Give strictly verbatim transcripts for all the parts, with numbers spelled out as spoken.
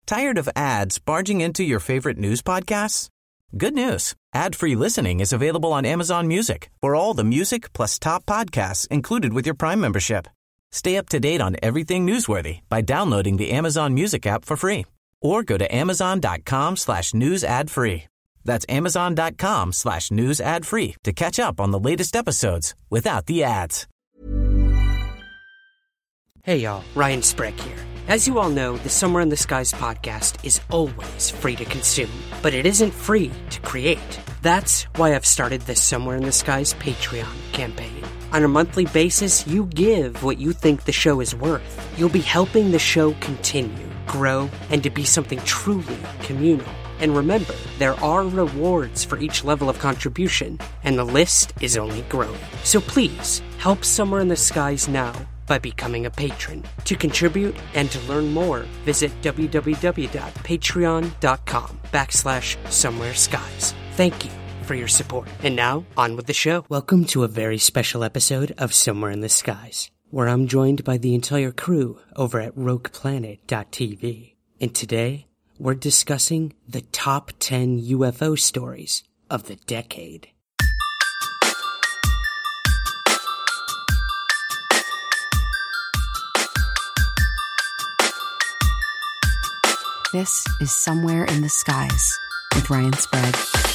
Tired of ads barging into your favorite news podcasts? Good news. Ad-free listening is available on Amazon Music for all the music plus top podcasts included with your Prime membership. Stay up to date on everything newsworthy by downloading the Amazon Music app for free or go to amazon.com slash news ad free. That's amazon.com slash news ad free to catch up on the latest episodes without the ads. Hey y'all, Ryan Sprague here. As you all know, the Somewhere in the Skies podcast is always free to consume, but it isn't free to create. That's why I've started the Somewhere in the Skies Patreon campaign. On a monthly basis, you give what you think the show is worth. You'll be helping the show continue, grow, and to be something truly communal. And remember, there are rewards for each level of contribution, and the list is only growing. So please, help Somewhere in the Skies now by becoming a patron. To contribute and to learn more, visit www.patreon.com backslash somewhere skies. Thank you for your support. And now, on with the show. Welcome to a very special episode of Somewhere in the Skies, where I'm joined by the entire crew over at rogue planet dot t v. And today, we're discussing the top ten U F O stories of the decade. This is Somewhere in the Skies with Ryan Sprague.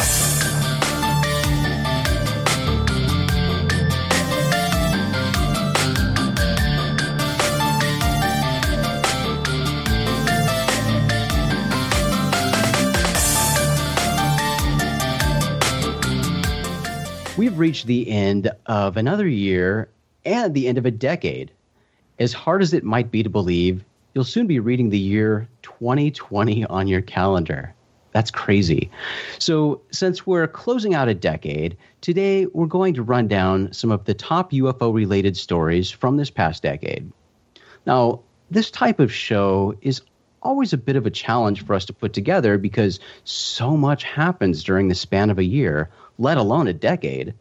We've reached the end of another year and the end of a decade. As hard as it might be to believe, you'll soon be reading the year twenty twenty on your calendar. That's crazy. So since we're closing out a decade, today we're going to run down some of the top U F O-related stories from this past decade. Now, this type of show is always a bit of a challenge for us to put together because so much happens during the span of a year, let alone a decade.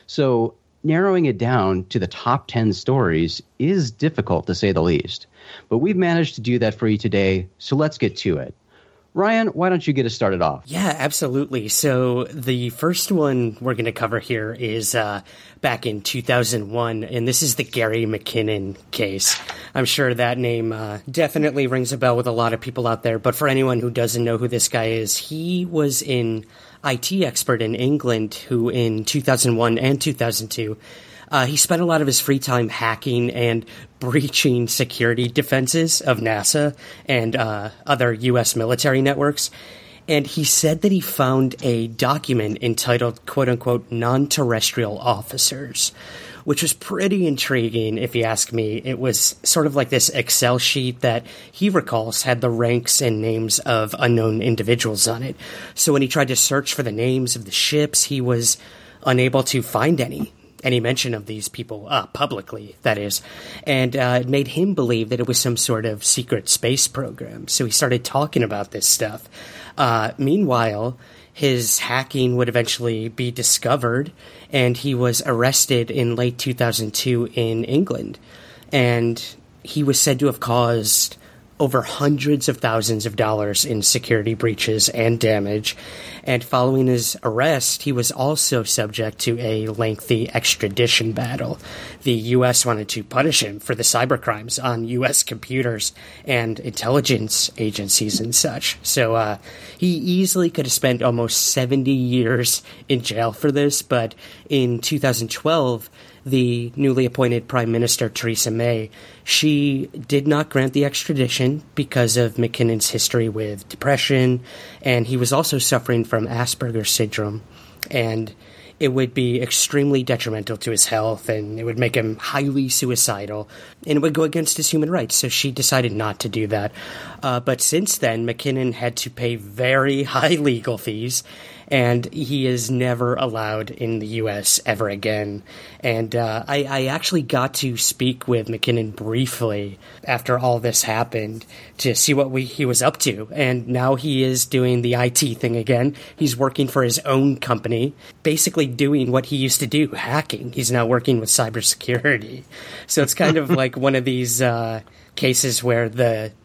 So narrowing it down to the top ten stories is difficult, to say the least. But we've managed to do that for you today, so let's get to it. Ryan, why don't you get us started off? Yeah, absolutely. So the first one we're going to cover here is uh, back in two thousand one, and this is the Gary McKinnon case. I'm sure that name uh, definitely rings a bell with a lot of people out there, but for anyone who doesn't know who this guy is, he was an I T expert in England who in two thousand one and two thousand two, uh, he spent a lot of his free time hacking and breaching security defenses of NASA and uh, other U S military networks. And he said that he found a document entitled, quote-unquote, non-terrestrial officers, which was pretty intriguing, if you ask me. It was sort of like this Excel sheet that he recalls had the ranks and names of unknown individuals on it. So when he tried to search for the names of the ships, he was unable to find any. Any mention of these people, uh, publicly, that is. And uh, it made him believe that it was some sort of secret space program. So he started talking about this stuff. Uh, meanwhile, his hacking would eventually be discovered, and he was arrested in late two thousand two in England. And he was said to have caused over hundreds of thousands of dollars in security breaches and damage. And following his arrest, he was also subject to a lengthy extradition battle. The U S wanted to punish him for the cybercrimes on U S computers and intelligence agencies and such. So uh, he easily could have spent almost seventy years in jail for this, but in two thousand twelve, the newly appointed Prime Minister, Theresa May, she did not grant the extradition because of McKinnon's history with depression, and he was also suffering from Asperger's syndrome, and it would be extremely detrimental to his health, and it would make him highly suicidal, and it would go against his human rights, so she decided not to do that. Uh, but since then, McKinnon had to pay very high legal fees, and he is never allowed in the U S ever again. And uh, I, I actually got to speak with McKinnon briefly after all this happened to see what we, he was up to. And now he is doing the I T thing again. He's working for his own company, basically doing what he used to do, hacking. He's now working with cybersecurity. So it's kind of like one of these uh, cases where the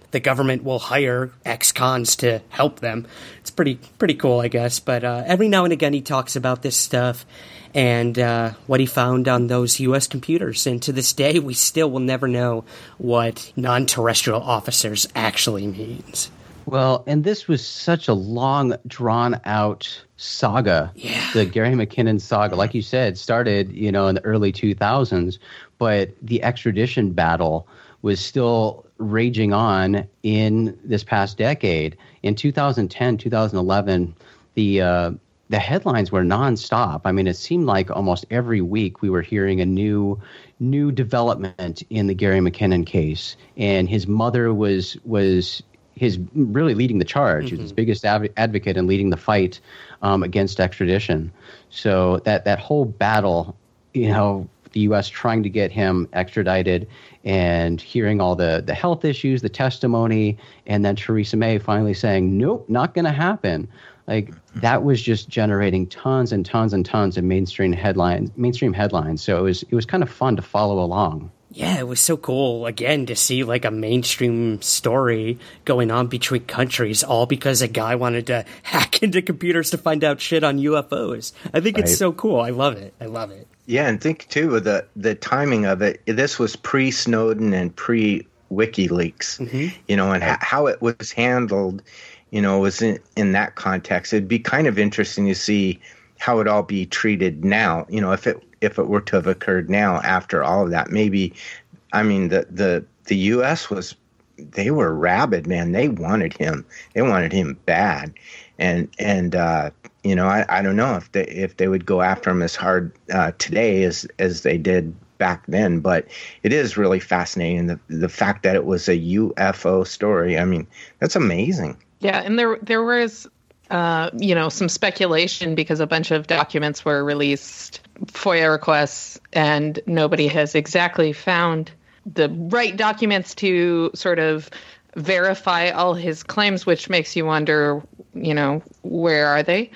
the government will hire ex-cons to help them. It's pretty pretty cool, I guess. But uh, every now and again he talks about this stuff and uh, what he found on those U S computers. And to this day, we still will never know what non-terrestrial officers actually means. Well, and this was such a long, drawn-out saga. Yeah. The Gary McKinnon saga, like you said, started, you know, in the early two thousands, but the extradition battle was still raging on in this past decade. In two thousand ten, two thousand eleven, the uh, the headlines were nonstop. I mean, it seemed like almost every week we were hearing a new new development in the Gary McKinnon case, and his mother was was. His really leading the charge, mm-hmm. his biggest av- advocate and leading the fight um, against extradition. So that, that whole battle, you know, the U S trying to get him extradited and hearing all the, the health issues, the testimony, and then Theresa May finally saying, nope, not going to happen. Like that was just generating tons and tons and tons of mainstream headlines, mainstream headlines. So it was it was kind of fun to follow along. Yeah, it was so cool, again, to see like a mainstream story going on between countries, all because a guy wanted to hack into computers to find out shit on U F Os. I think right. It's so cool. I love it. I love it. Yeah, and think, too, of the, the timing of it. This was pre-Snowden and pre-WikiLeaks, mm-hmm. you know, and right. ha- how it was handled, you know, was in, in that context. It'd be kind of interesting to see how it all be treated now, you know, if it if it were to have occurred now after all of that. Maybe, I mean, the, the, the U S was, they were rabid, man. They wanted him. They wanted him bad. And, and uh, you know, I, I don't know if they, if they would go after him as hard uh, today as, as they did back then, but it is really fascinating. The, the fact that it was a U F O story, I mean, that's amazing. Yeah, and there there was... Uh, you know, some speculation because a bunch of documents were released, FOIA requests, and nobody has exactly found the right documents to sort of verify all his claims, which makes you wonder, you know, where are they?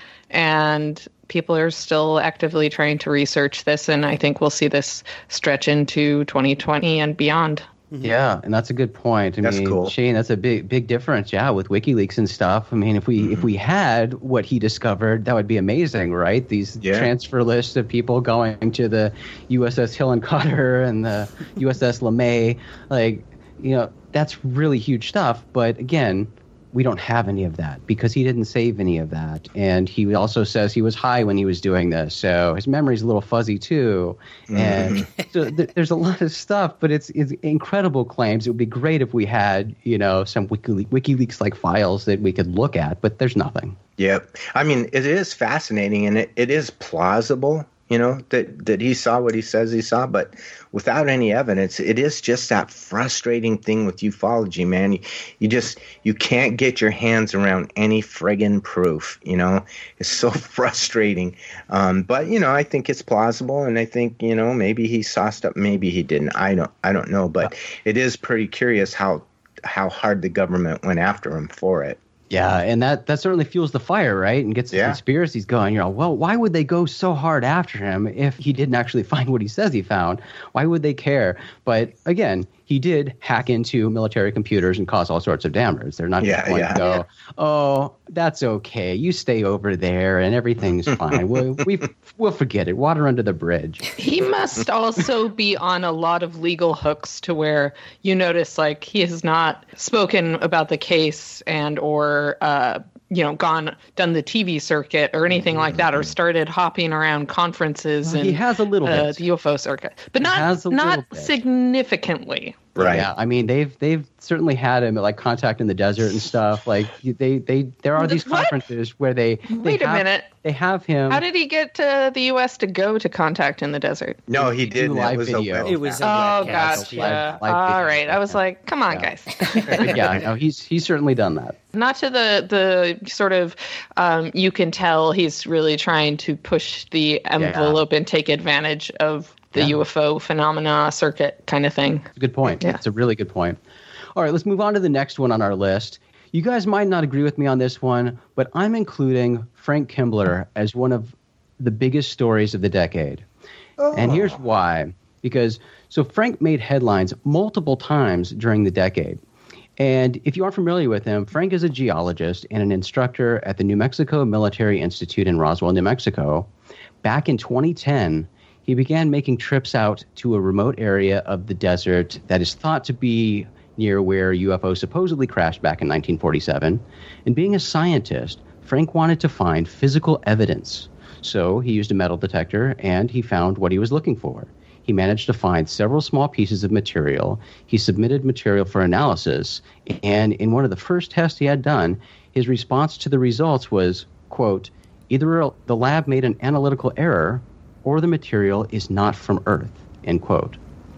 And people are still actively trying to research this, and I think we'll see this stretch into twenty twenty and beyond. Mm-hmm. Yeah, and that's a good point. I that's mean, cool. Shane, that's a big, big difference. Yeah, with WikiLeaks and stuff. I mean, if we mm-hmm. if we had what he discovered, that would be amazing, right? These yeah. transfer lists of people going to the U S S Hill and Cutter and the U S S LeMay, like, you know, that's really huge stuff. But again, we don't have any of that because he didn't save any of that. And he also says he was high when he was doing this. So his memory's a little fuzzy too. And mm-hmm. so th- there's a lot of stuff, but it's, it's incredible claims. It would be great if we had, you know, some WikiLeaks, WikiLeaks like files that we could look at, but there's nothing. Yep. I mean, it is fascinating and it, it is plausible, you know, that, that he saw what he says he saw, but without any evidence, it is just that frustrating thing with ufology, man. You, you just, you can't get your hands around any friggin' proof, you know? It's so frustrating. Um, but, you know, I think it's plausible, and I think, you know, maybe he saw stuff, maybe he didn't. I don't, I don't know, but it is pretty curious how, how hard the government went after him for it. Yeah, and that, that certainly fuels the fire, right? And gets the yeah. conspiracies going. You know, well, why would they go so hard after him if he didn't actually find what he says he found? Why would they care? But again, he did hack into military computers and cause all sorts of damage. They're not yeah, just going yeah. to go, oh, that's okay. You stay over there and everything's fine. we'll, we, we'll forget it. Water under the bridge. He must also be on a lot of legal hooks to where you notice, like, he has not spoken about the case and or uh, you know, gone, done the T V circuit or anything like that, or started hopping around conferences well, and he has a little uh, bit. the U F O circuit, but not not significantly. Right. Yeah. I mean, they've they've certainly had him at, like, Contact in the Desert and stuff. Like they they there are these what? conferences where they, they wait have, a minute. They have him. How did he get to the U S to go to Contact in the Desert? No, he didn't. Live it was video. A it was a oh, gotcha. gotcha. Live, live All video. right. I was like, come on, yeah. guys. yeah. No, he's he's certainly done that. Not to the the sort of um, you can tell he's really trying to push the envelope yeah. and take advantage of the yeah. U F O phenomena circuit kind of thing. That's a good point. Yeah. That's a really good point. All right, let's move on to the next one on our list. You guys might not agree with me on this one, but I'm including Frank Kimbler as one of the biggest stories of the decade. Oh. And here's why. Because, so Frank made headlines multiple times during the decade. And if you aren't familiar with him, Frank is a geologist and an instructor at the New Mexico Military Institute in Roswell, New Mexico. Back in twenty ten, he began making trips out to a remote area of the desert that is thought to be near where U F O supposedly crashed back in nineteen forty-seven. And being a scientist, Frank wanted to find physical evidence. So he used a metal detector, and he found what he was looking for. He managed to find several small pieces of material. He submitted material for analysis, and in one of the first tests he had done, his response to the results was, quote, either the lab made an analytical error or the material is not from Earth, end quote.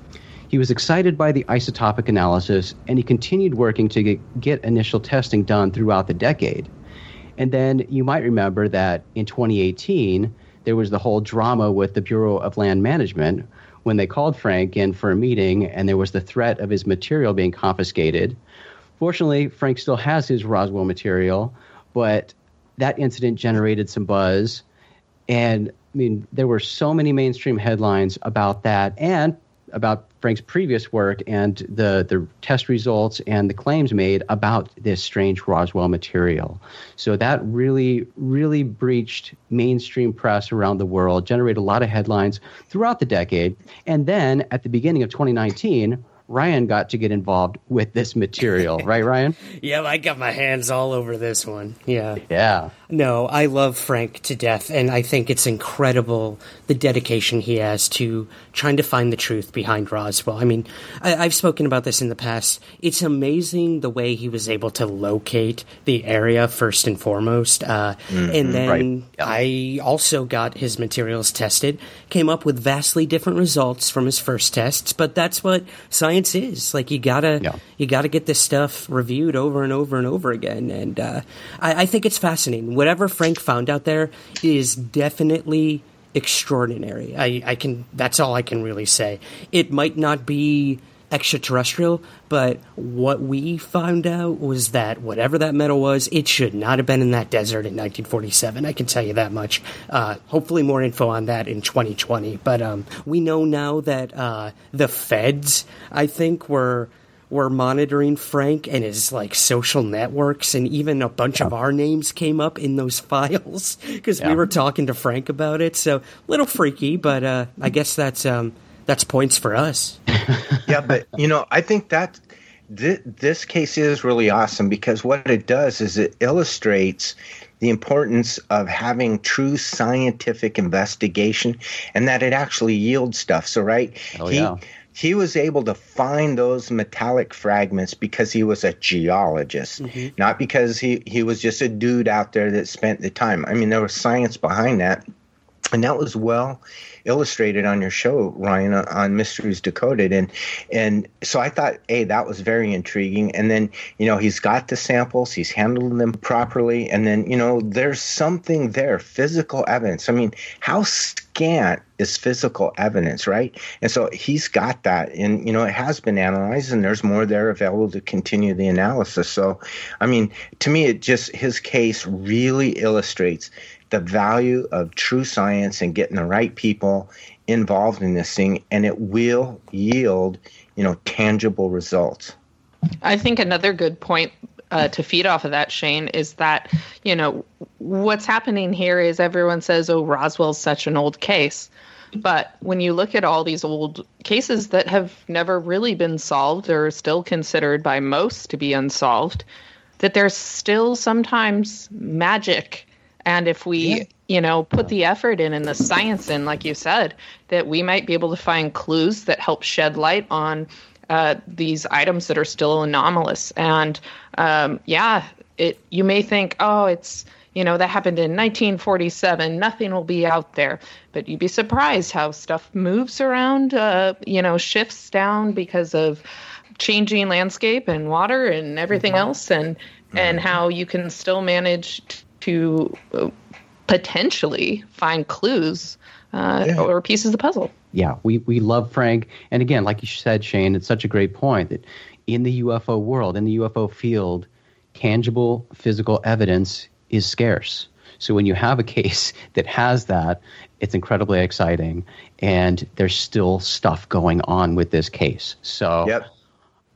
He was excited by the isotopic analysis, and he continued working to get, get initial testing done throughout the decade. And then you might remember that in twenty eighteen, there was the whole drama with the Bureau of Land Management when they called Frank in for a meeting, and there was the threat of his material being confiscated. Fortunately, Frank still has his Roswell material, but that incident generated some buzz. And, I mean, there were so many mainstream headlines about that and about Frank's previous work and the, the test results and the claims made about this strange Roswell material. So that really, really breached mainstream press around the world, generated a lot of headlines throughout the decade. And then at the beginning of twenty nineteen, Ryan got to get involved with this material. Right, Ryan? Yeah, I got my hands all over this one. Yeah. Yeah. No, I love Frank to death, and I think it's incredible the dedication he has to trying to find the truth behind Roswell. I mean, I, I've spoken about this in the past. It's amazing the way he was able to locate the area first and foremost. Uh, mm-hmm, and then right. yeah. I also got his materials tested, came up with vastly different results from his first tests, but that's what science is. Like, you gotta, yeah. you gotta get this stuff reviewed over and over and over again, and uh, I, I think it's fascinating. Whatever Frank found out there is definitely extraordinary. I, I can. That's all I can really say. It might not be extraterrestrial, but what we found out was that whatever that metal was, it should not have been in that desert in nineteen forty-seven. I can tell you that much. Uh, hopefully more info on that in twenty twenty. But um, we know now that uh, the feds, I think, were... We're monitoring Frank and his like social networks, and even a bunch yeah. of our names came up in those files because yeah. we were talking to Frank about it. So a little freaky, but uh, I guess that's um, that's points for us. Yeah, but you know, I think that th- this case is really awesome because what it does is it illustrates the importance of having true scientific investigation and that it actually yields stuff. So, right? Oh, he, yeah. He was able to find those metallic fragments because he was a geologist, mm-hmm. not because he, he was just a dude out there that spent the time. I mean, there was science behind that. And that was well illustrated on your show, Ryan, on Mysteries Decoded. And and so I thought, hey, that was very intriguing. And then, you know, he's got the samples, he's handled them properly. And then, you know, there's something there, physical evidence. I mean, how scant is physical evidence, right? And so he's got that. And, you know, it has been analyzed and there's more there available to continue the analysis. So, I mean, to me, it just, his case really illustrates the value of true science and getting the right people involved in this thing, and it will yield, you know, tangible results. I think another good point uh, to feed off of that, Shane, is that, you know, what's happening here is everyone says, oh, Roswell's such an old case. But when you look at all these old cases that have never really been solved or are still considered by most to be unsolved, that there's still sometimes magic. And if we, yeah. you know, put the effort in and the science in, like you said, that we might be able to find clues that help shed light on uh, these items that are still anomalous. And um, yeah, it. You may think, oh, it's, you know, that happened in nineteen forty-seven. Nothing will be out there. But you'd be surprised how stuff moves around, uh, you know, shifts down because of changing landscape and water and everything mm-hmm. else, and mm-hmm. and how you can still manage t- to uh, potentially find clues uh, yeah. or pieces of the puzzle. Yeah, we, we love Frank. And again, like you said, Shane, it's such a great point that in the U F O world, in the U F O field, tangible physical evidence is scarce. So when you have a case that has that, it's incredibly exciting. And there's still stuff going on with this case. So yep.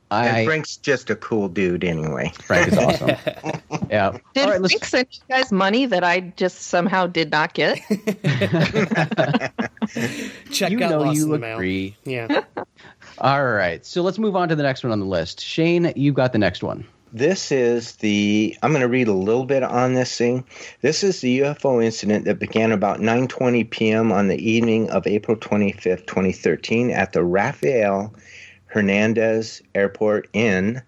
I, and Frank's just a cool dude anyway. Frank is awesome. Yeah. Did All right, Frank let's, send you guys money that I just somehow did not get? Check you got know lost you in the mail. agree. Yeah. All right. So let's move on to the next one on the list. Shane, you got the next one. This is the, I'm going to read a little bit on this thing. This is the U F O incident that began about nine twenty p.m. on the evening of April twenty-fifth, twenty thirteen at the Rafael Hernandez Airport in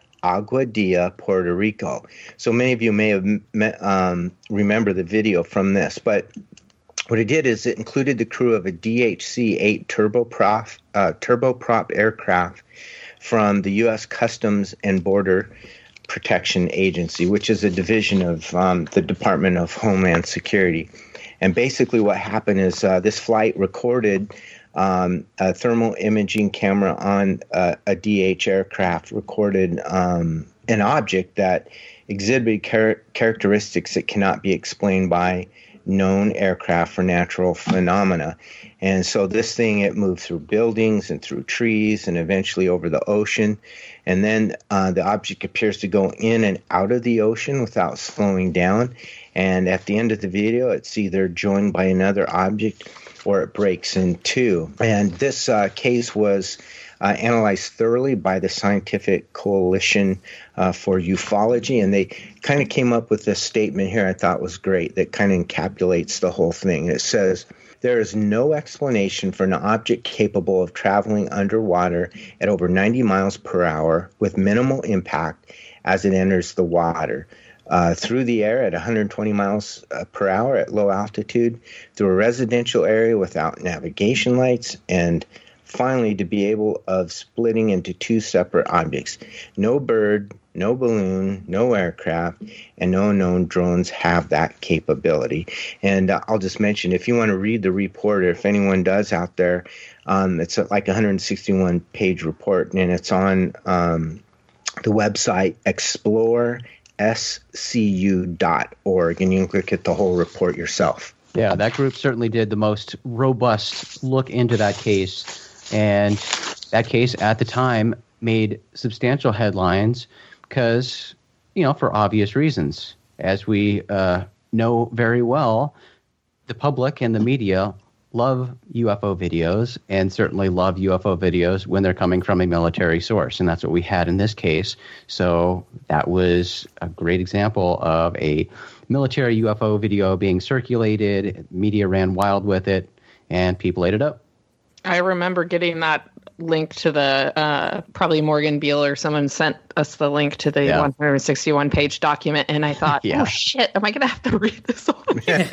Aguadilla, Puerto Rico. So many of you may have met, um, remember the video from this, but what it did is it included the crew of a D H C eight turboprop, uh, turboprop aircraft from the U S Customs and Border Protection Agency, which is a division of um, the Department of Homeland Security. And basically what happened is uh, this flight recorded um, a thermal imaging camera on uh, a D H aircraft, recorded um, an object that exhibited char- characteristics that cannot be explained by known aircraft or natural phenomena. And so this thing, it moved through buildings and through trees and eventually over the ocean. And then uh, the object appears to go in and out of the ocean without slowing down. And at the end of the video, it's either joined by another object or it breaks in two. And this uh, case was uh, analyzed thoroughly by the Scientific Coalition uh, for Ufology. And they kind of came up with this statement here I thought was great that kind of encapsulates the whole thing. It says, there is no explanation for an object capable of traveling underwater at over ninety miles per hour with minimal impact as it enters the water, uh, through the air at one hundred twenty miles uh, per hour at low altitude, through a residential area without navigation lights, and finally to be able of splitting into two separate objects. No bird, no balloon, no aircraft, and no known drones have that capability. And uh, I'll just mention, if you want to read the report, or if anyone does out there, um, it's like a one hundred sixty-one page report, and it's on um, the website explore s c u dot org, and you can look at the whole report yourself. Yeah, that group certainly did the most robust look into that case. And that case at the time made substantial headlines because, you know, for obvious reasons. As we uh, know very well, the public and the media love U F O videos and certainly love U F O videos when they're coming from a military source. And that's what we had in this case. So that was a great example of a military U F O video being circulated. Media ran wild with it and people ate it up. I remember getting that link to the, uh, probably Morgan Beale or someone sent us the link to the yeah. one hundred sixty-one page document, and I thought, yeah. oh shit, am I going to have to read this all again?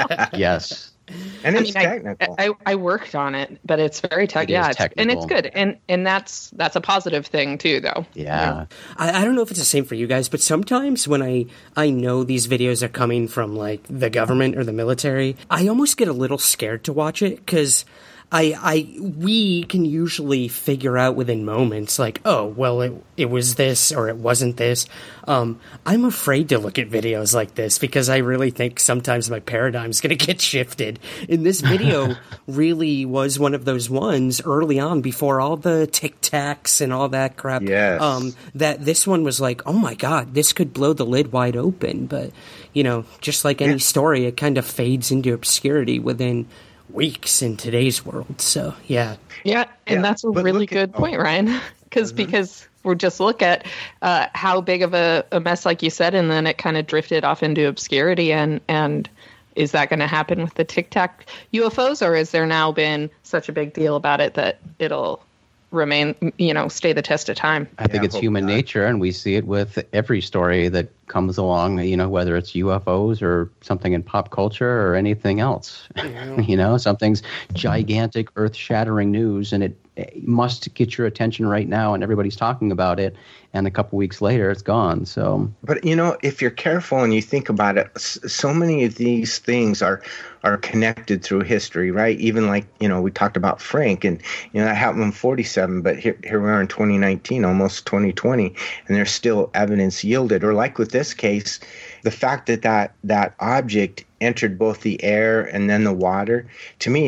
Yes. And I it's mean, technical. I, I, I worked on it, but it's very te- it yeah, it's, technical. and it's good, and and that's that's a positive thing too, though. Yeah, yeah. I, I don't know if it's the same for you guys, but sometimes when I I know these videos are coming from like the government or the military, I almost get a little scared to watch it because I, I, we can usually figure out within moments, like, oh, well, it, it was this or it wasn't this. Um, I'm afraid to look at videos like this because I really think sometimes my paradigm's going to get shifted. And this video really was one of those ones early on before all the Tic Tacs and all that crap. Yes. Um, that this one was like, oh my God, this could blow the lid wide open. But, you know, just like any yeah. story, it kind of fades into obscurity within weeks in today's world. So yeah yeah and yeah, that's a really good at, point oh. Ryan, because mm-hmm. because we're just look at uh how big of a, a mess, like you said, and then it kind of drifted off into obscurity. And and is that going to happen with the Tic Tac U F Os, or has there now been such a big deal about it that it'll remain, you know, stay the test of time? I think yeah, it's human not. nature, and we see it with every story that comes along, you know, whether it's U F Os or something in pop culture or anything else. Yeah. You know, something's gigantic, earth-shattering news, and it, it must get your attention right now, and everybody's talking about it, and a couple weeks later, it's gone. So, but, you know, if you're careful and you think about it, so many of these things are are connected through history, right? Even like, you know, we talked about Frank, and, you know, that happened in forty-seven, but here, here we are in twenty nineteen, almost twenty twenty, and there's still evidence yielded. Or like with this case, the fact that that, that object entered both the air and then the water, to me, that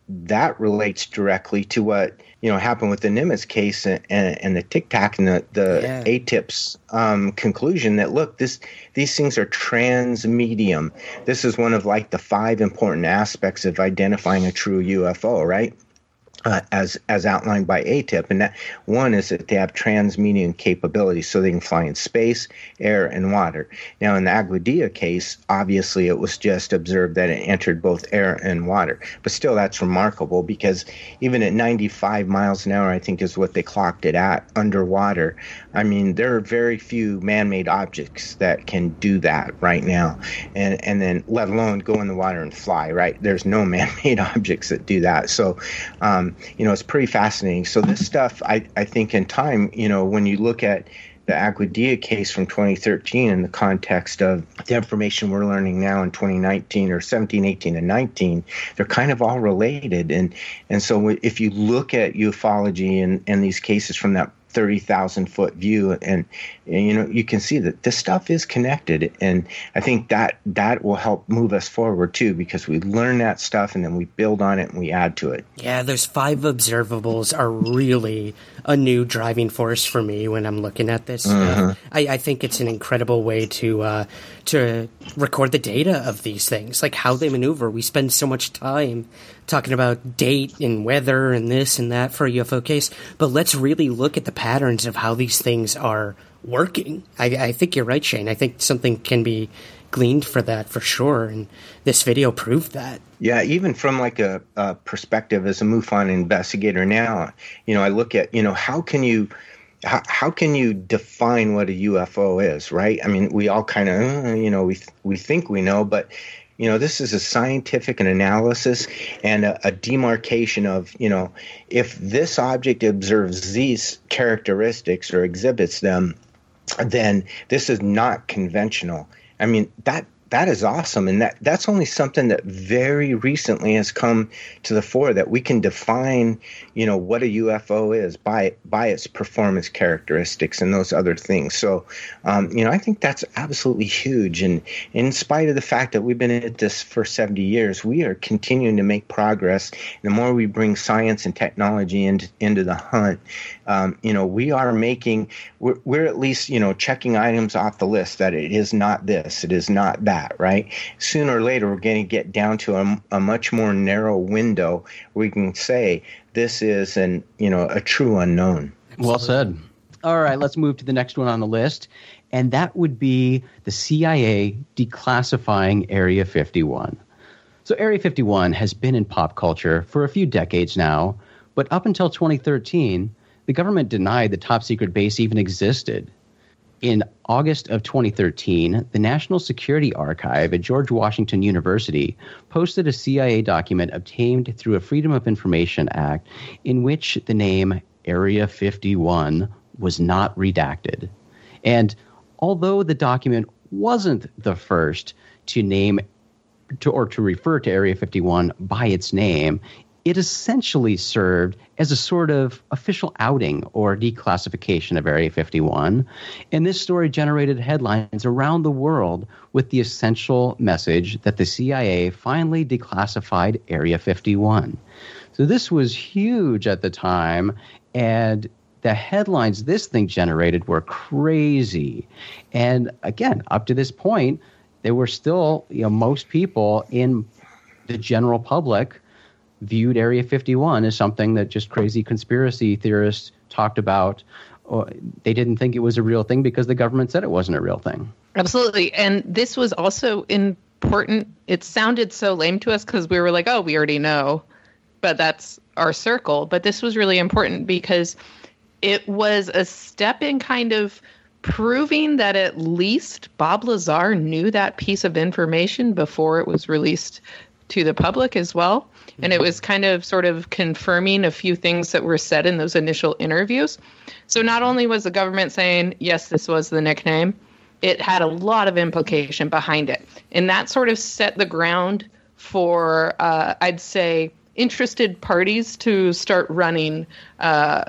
that relates directly to what, you know, happened with the Nimitz case and, and, and the Tic Tac and the, the yeah. A T I P's um, conclusion that, look, this these things are transmedium. This is one of like the five important aspects of identifying a true U F O, right? Uh, as as outlined by A T I P, and that one is that they have transmedium capabilities, so they can fly in space, air, and water. Now, in the Aguadilla case, obviously it was just observed that it entered both air and water, but still that's remarkable because even at ninety-five miles an hour, I think is what they clocked it at underwater. I mean, there are very few man-made objects that can do that right now, and and then let alone go in the water and fly. Right? There's no man-made objects that do that. So. Um, You know, it's pretty fascinating. So this stuff, I, I think in time, you know, when you look at the Aguadilla case from twenty thirteen in the context of the information we're learning now in twenty nineteen or seventeen, eighteen, and nineteen, they're kind of all related. And and so if you look at ufology and, and these cases from that thirty thousand foot view, and, and you know, you can see that this stuff is connected, and I think that that will help move us forward too, because we learn that stuff and then we build on it and we add to it. Yeah, those five observables are really a new driving force for me when I'm looking at this. Mm-hmm. Uh, I, I think it's an incredible way to uh, to record the data of these things, like how they maneuver. We spend so much time talking about date and weather and this and that for a U F O case, but let's really look at the patterns of how these things are working. I, I think you're right, Shane. I think something can be gleaned for that for sure, and this video proved that. Yeah, even from like a, a perspective as a MUFON investigator now, you know, I look at, you know, how can you how, how can you define what a U F O is, right? I mean, we all kind of, uh, you know, we we think we know, but you know, this is a scientific an analysis and a, a demarcation of, you know, if this object observes these characteristics or exhibits them, then this is not conventional. I mean, that that is awesome. And that, that's only something that very recently has come to the fore, that we can define, you know, what a U F O is by by its performance characteristics and those other things. So, um, you know, I think that's absolutely huge. And in spite of the fact that we've been at this for seventy years, we are continuing to make progress. The more we bring science and technology into, into the hunt, um, you know, we are making, we're, we're at least, you know, checking items off the list that it is not this, it is not that. Right? Sooner or later, we're going to get down to a, a much more narrow window where we can say this is an, you know, a true unknown. Well said. All right, let's move to the next one on the list, and that would be the C I A declassifying Area fifty-one. So Area fifty-one has been in pop culture for a few decades now, but up until twenty thirteen, the government denied the top secret base even existed. In August of twenty thirteen, the National Security Archive at George Washington University posted a C I A document obtained through a Freedom of Information Act in which the name Area fifty-one was not redacted. And although the document wasn't the first to name to, or to refer to Area fifty-one by its name, it essentially served as a sort of official outing or declassification of Area fifty-one. And this story generated headlines around the world with the essential message that the C I A finally declassified Area fifty-one. So this was huge at the time, and the headlines this thing generated were crazy. And again, up to this point, there were still, you know, most people in the general public viewed Area fifty-one as something that just crazy conspiracy theorists talked about. Or they didn't think it was a real thing because the government said it wasn't a real thing. Absolutely. And this was also important. It sounded so lame to us because we were like, oh, we already know, but that's our circle. But this was really important because it was a step in kind of proving that at least Bob Lazar knew that piece of information before it was released to the public as well. And it was kind of sort of confirming a few things that were said in those initial interviews. So not only was the government saying, yes, this was the nickname, it had a lot of implication behind it. And that sort of set the ground for, uh, I'd say, interested parties to start running, uh,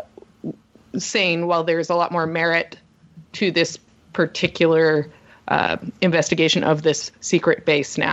saying, well, there's a lot more merit to this particular uh, investigation of this secret base now.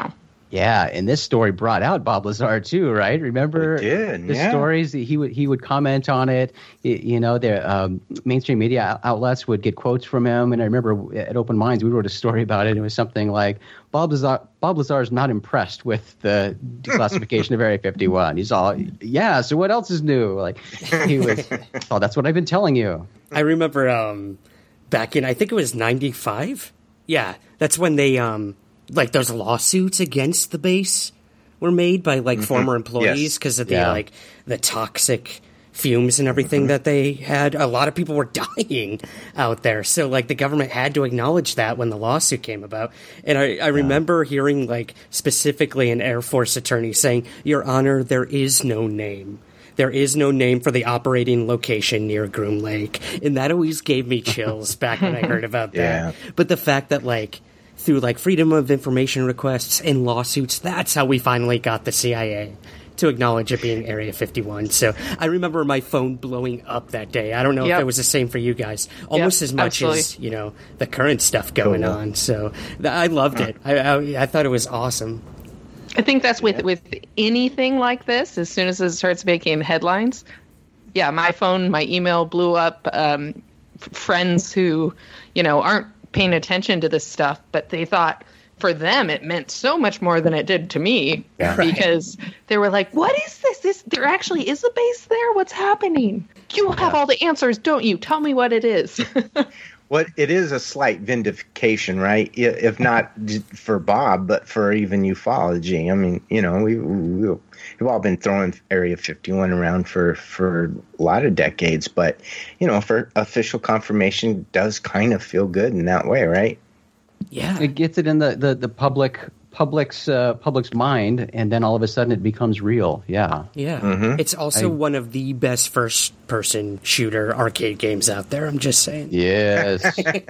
Yeah, and this story brought out Bob Lazar too, right? Remember it did, the yeah. stories that he would he would comment on it. It- you know, the um, mainstream media outlets would get quotes from him, and I remember at Open Minds we wrote a story about it. It was something like Bob Lazar Bob Lazar is not impressed with the declassification of Area fifty-one. He's all, yeah. So what else is new? Like he was, oh, that's what I've been telling you. I remember um, back in, I think it was ninety-five. Yeah, that's when they, um, like, those lawsuits against the base were made by, like, mm-hmm. former employees because yes. of the, yeah. like, the toxic fumes and everything mm-hmm. that they had. A lot of people were dying out there. So, like, the government had to acknowledge that when the lawsuit came about. And I, I remember yeah. hearing, like, specifically an Air Force attorney saying, Your Honor, there is no name. There is no name for the operating location near Groom Lake. And that always gave me chills back when I heard about that. Yeah. But the fact that, like, through, like, freedom of information requests and lawsuits, that's how we finally got the C I A to acknowledge it being Area fifty-one. So I remember my phone blowing up that day. I don't know yep. if it was the same for you guys. Almost yep, as much absolutely. as, you know, the current stuff going cool. on. So th- I loved it. I, I I thought it was awesome. I think that's with, with anything like this, as soon as it starts making headlines. Yeah, my phone, my email blew up. Um, f- friends who, you know, aren't paying attention to this stuff, but they thought for them it meant so much more than it did to me yeah. because they were like, what is this? This there actually is a base there? What's happening? You have all the answers, don't you? Tell me what it is. What it is a slight vindication, right? If not for Bob, but for even ufology. I mean, you know, we, we we've all been throwing Area fifty-one around for for a lot of decades, but you know, for official confirmation, does kind of feel good in that way, right? Yeah, it gets it in the the, the public public's uh, public's mind, and then all of a sudden it becomes real. Yeah, yeah. Mm-hmm. It's also I, one of the best first-person shooter arcade games out there. I'm just saying. Yes,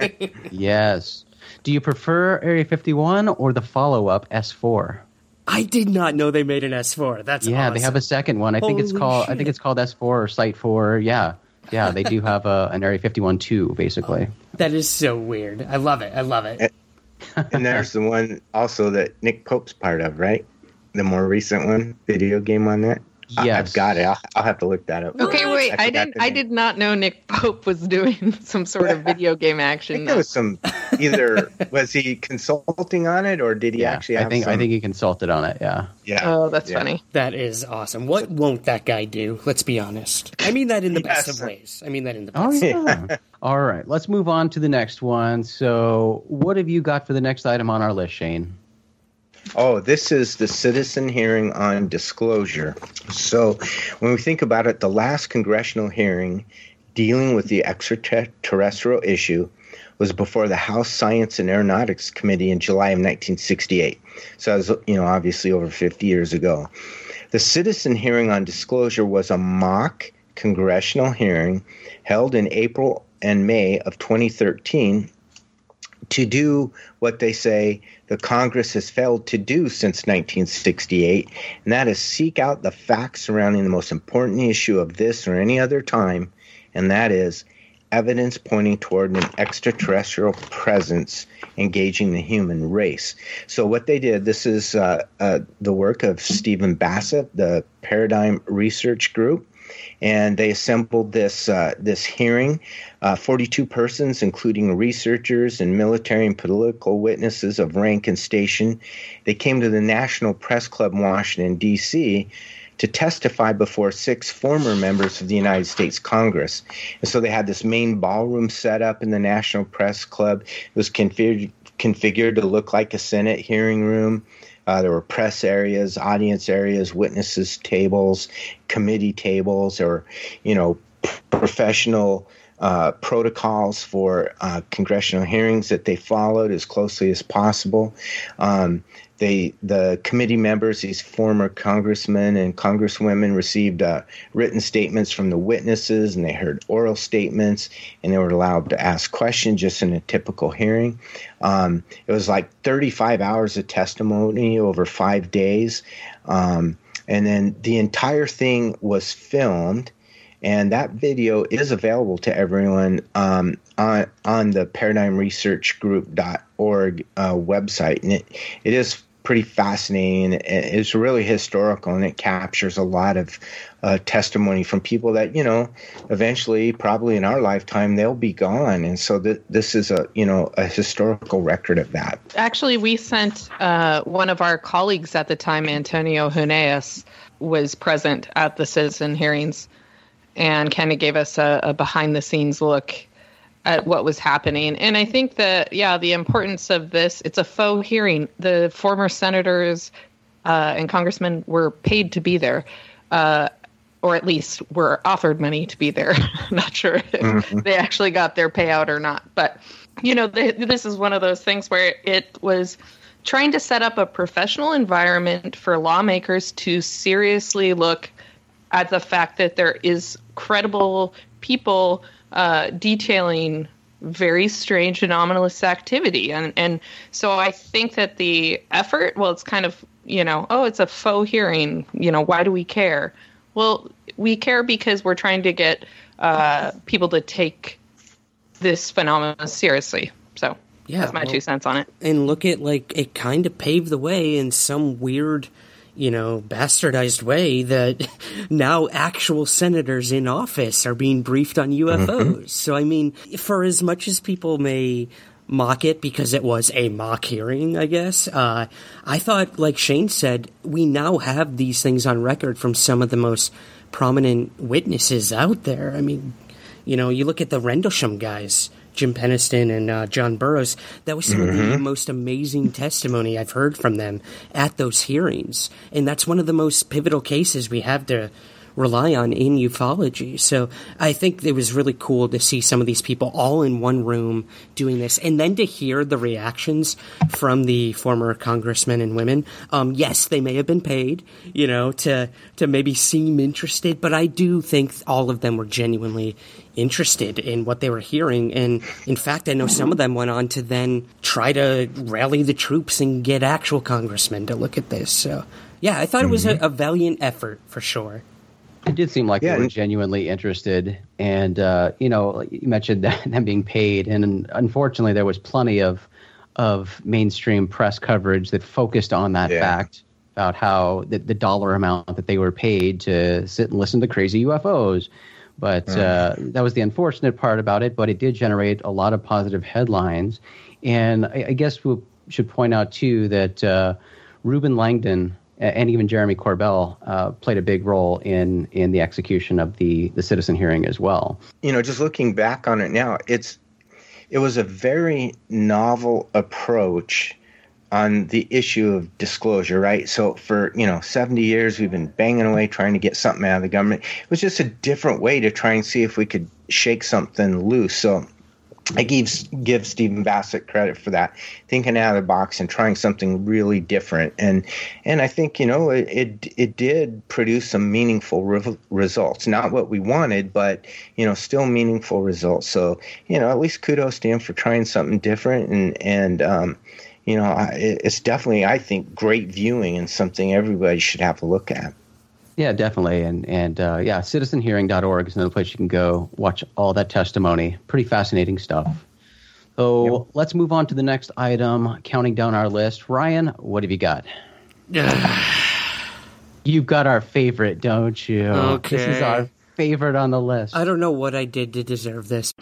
yes. Do you prefer Area fifty-one or the follow-up S four? I did not know they made an S four. That's yeah. awesome. They have a second one. I think Holy it's called. shit. I think it's called S four or Site four. Yeah. Yeah, they do have a, an Area fifty-one two, basically. That is so weird. I love it. I love it. And there's the one also that Nick Pope's part of, right? The more recent one, video game on that. Yes. I've got it. I'll, I'll have to look that up. Okay, wait. I, I did. I name. did not know Nick Pope was doing some sort of video game action. I think there was some. Either was he consulting on it, or did he yeah, actually? Have I think. some, I think he consulted on it. Yeah. Yeah. Oh, that's yeah. funny. That is awesome. What won't that guy do? Let's be honest. I mean that in the best Yes. of ways. I mean that in the Oh best. yeah. All right. Let's move on to the next one. So, what have you got for the next item on our list, Shane? Oh, this is the citizen hearing on disclosure. So when we think about it, the last congressional hearing dealing with the extraterrestrial issue was before the House Science and Aeronautics Committee in July of nineteen sixty-eight. So that was, you know, obviously over fifty years ago. The citizen hearing on disclosure was a mock congressional hearing held in April and May of twenty thirteen to do what they say the Congress has failed to do since nineteen sixty-eight, and that is seek out the facts surrounding the most important issue of this or any other time, and that is evidence pointing toward an extraterrestrial presence engaging the human race. So what they did, this is uh, uh, the work of Stephen Bassett, the Paradigm Research Group, and they assembled this uh, this hearing, uh, forty-two persons, including researchers and military and political witnesses of rank and station. They came to the National Press Club in Washington, D C, to testify before six former members of the United States Congress. And so they had this main ballroom set up in the National Press Club. It was configured, configured to look like a Senate hearing room. Uh, there were press areas, audience areas, witnesses tables, committee tables, or, you know, p- professional uh, protocols for uh, congressional hearings that they followed as closely as possible. Um, they, the committee members, these former congressmen and congresswomen, received uh, written statements from the witnesses, and they heard oral statements, and they were allowed to ask questions just in a typical hearing. Um, it was like thirty-five hours of testimony over five days. Um, and then the entire thing was filmed. And that video is available to everyone um, on on the paradigm research group dot org uh, website. And it, it is pretty fascinating. It's really historical, and it captures a lot of uh, testimony from people that, you know, eventually, probably in our lifetime, they'll be gone. And so th- this is a, you know, a historical record of that. Actually, we sent uh, one of our colleagues at the time, Antonio Huneeus, was present at the citizen hearings and kind of gave us a, a behind-the-scenes look at what was happening. And I think that, yeah, the importance of this, it's a faux hearing. The former senators uh, and congressmen were paid to be there, uh, or at least were offered money to be there. I'm not sure if mm-hmm. they actually got their payout or not. But, you know, they, this is one of those things where it was trying to set up a professional environment for lawmakers to seriously look at the fact that there is credible people uh, detailing very strange, anomalous activity. And, and so I think that the effort, well, it's kind of, you know, oh, it's a faux hearing. You know, why do we care? Well, we care because we're trying to get uh, people to take this phenomenon seriously. So yeah, that's my well, two cents on it. And look at, like, it kind of paved the way in some weird, you know, bastardized way that now actual senators in office are being briefed on U F Os. Mm-hmm. So, I mean, for as much as people may mock it because it was a mock hearing, I guess, uh, I thought, like Shane said, we now have these things on record from some of the most prominent witnesses out there. I mean, you know, you look at the Rendlesham guys, Jim Peniston and uh, John Burroughs. That was some mm-hmm. of the most amazing testimony I've heard from them at those hearings. And that's one of the most pivotal cases we have to rely on in ufology. So I think it was really cool to see some of these people all in one room doing this, and then to hear the reactions from the former congressmen and women. Um, yes, they may have been paid, you know, to to maybe seem interested, but I do think all of them were genuinely interested in what they were hearing. And in fact, I know some of them went on to then try to rally the troops and get actual congressmen to look at this. So yeah, I thought mm-hmm. it was a, a valiant effort for sure. It did seem like yeah, they were genuinely interested. And, uh, you know, you mentioned that, them being paid. And unfortunately, there was plenty of of mainstream press coverage that focused on that yeah. fact about how the, the dollar amount that they were paid to sit and listen to crazy U F Os. But right. uh, that was the unfortunate part about it. But it did generate a lot of positive headlines. And I, I guess we should point out, too, that uh, Reuben Langdon and even Jeremy Corbell uh, played a big role in in the execution of the, the citizen hearing as well. You know, just looking back on it now, it's it was a very novel approach on the issue of disclosure, right? So for, you know, seventy years, we've been banging away trying to get something out of the government. It was just a different way to try and see if we could shake something loose. So I give, give Stephen Bassett credit for that, thinking out of the box and trying something really different. And and I think, you know, it it, it did produce some meaningful re- results. Not what we wanted, but, you know, still meaningful results. So, you know, at least kudos to him for trying something different. And, and um, you know, it's definitely, I think, great viewing and something everybody should have a look at. Yeah, definitely. And, and uh, yeah, citizen hearing dot org is another place you can go watch all that testimony. Pretty fascinating stuff. So yep. let's move on to the next item, counting down our list. Ryan, what have you got? You've got our favorite, don't you? Okay. This is our favorite on the list. I don't know what I did to deserve this.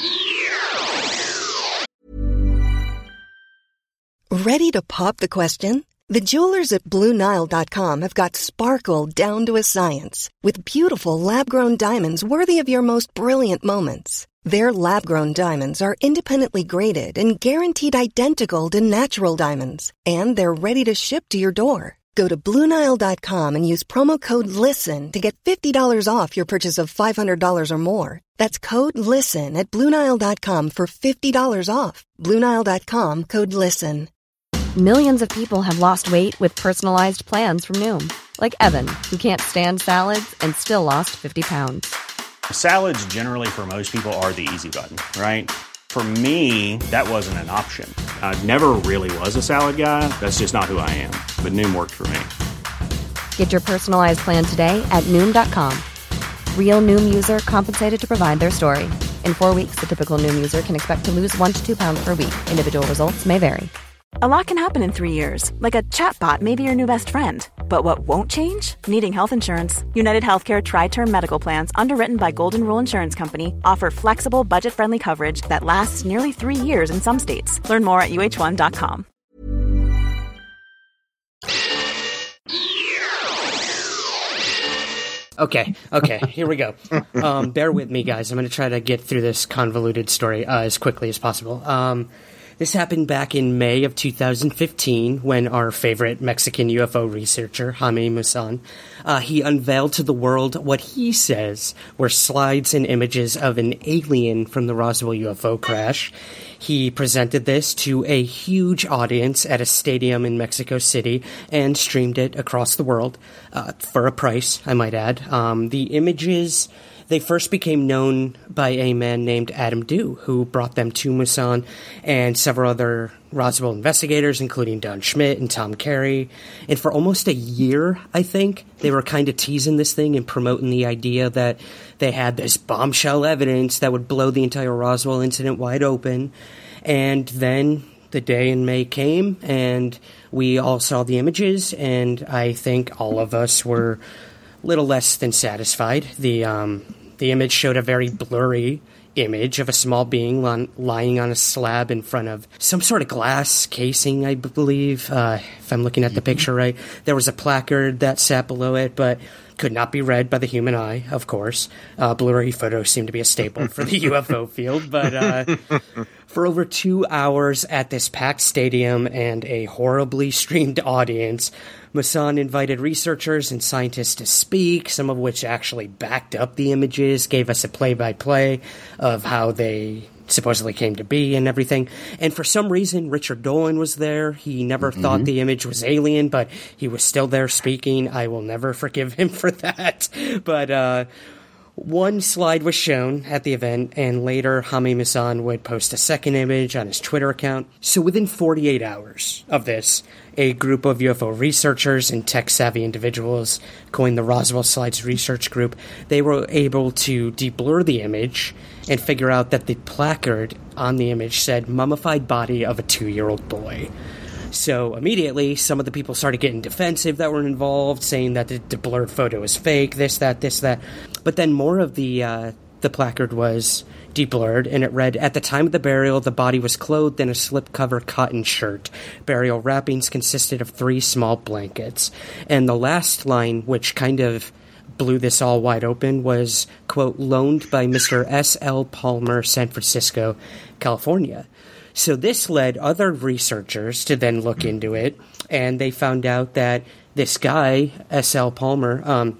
Ready to pop the question? The jewelers at Blue Nile dot com have got sparkle down to a science with beautiful lab-grown diamonds worthy of your most brilliant moments. Their lab-grown diamonds are independently graded and guaranteed identical to natural diamonds, and they're ready to ship to your door. Go to Blue Nile dot com and use promo code LISTEN to get fifty dollars off your purchase of five hundred dollars or more. That's code LISTEN at Blue Nile dot com for fifty dollars off. Blue Nile dot com, code LISTEN. Millions of people have lost weight with personalized plans from Noom. Like Evan, who can't stand salads and still lost fifty pounds. Salads generally for most people are the easy button, right? For me, that wasn't an option. I never really was a salad guy. That's just not who I am. But Noom worked for me. Get your personalized plan today at Noom dot com. Real Noom user compensated to provide their story. In four weeks, the typical Noom user can expect to lose one to two pounds per week. Individual results may vary. A lot can happen in three years, like a chatbot may be your new best friend. But what won't change? Needing health insurance. United Healthcare Tri-Term Medical Plans, underwritten by Golden Rule Insurance Company, offer flexible, budget-friendly coverage that lasts nearly three years in some states. Learn more at U H one dot com. Okay, okay, here we go. Um, bear with me, guys. I'm going to try to get through this convoluted story uh, as quickly as possible. Um, this happened back in May of two thousand fifteen when our favorite Mexican U F O researcher, Jaime Maussan, uh, he unveiled to the world what he says were slides and images of an alien from the Roswell U F O crash. He presented this to a huge audience at a stadium in Mexico City and streamed it across the world uh, for a price, I might add. Um, the images, they first became known by a man named Adam Dew, who brought them to Maussan and several other Roswell investigators, including Don Schmitt and Tom Carey. And for almost a year, I think, they were kind of teasing this thing and promoting the idea that they had this bombshell evidence that would blow the entire Roswell incident wide open. And then the day in May came, and we all saw the images, and I think all of us were little less than satisfied. The um, the image showed a very blurry image of a small being li- lying on a slab in front of some sort of glass casing, I believe, uh, if I'm looking at the picture right. There was a placard that sat below it, but could not be read by the human eye, of course. Uh, blurry photos seem to be a staple for the U F O field, but uh, for over two hours at this packed stadium and a horribly streamed audience, Maussan invited researchers and scientists to speak, some of which actually backed up the images, gave us a play-by-play of how they supposedly came to be and everything. And for some reason, Richard Dolan was there. He never mm-hmm. thought the image was alien, but he was still there speaking. I will never forgive him for that. But uh, one slide was shown at the event, and later Jaime Maussan would post a second image on his Twitter account. So within forty-eight hours of this, a group of U F O researchers and tech-savvy individuals coined the Roswell Slides Research Group. They were able to deblur the image and figure out that the placard on the image said mummified body of a two-year-old boy. So immediately, some of the people started getting defensive that were involved, saying that the, the blurred photo is fake, this, that, this, that. But then more of the uh, the placard was deblurred, and it read, "At the time of the burial, the body was clothed in a slipcover cotton shirt. Burial wrappings consisted of three small blankets." And the last line, which kind of blew this all wide open, was, quote, "loaned by Mister S L Palmer, San Francisco, California." So this led other researchers to then look into it, and they found out that this guy, S L Palmer, um,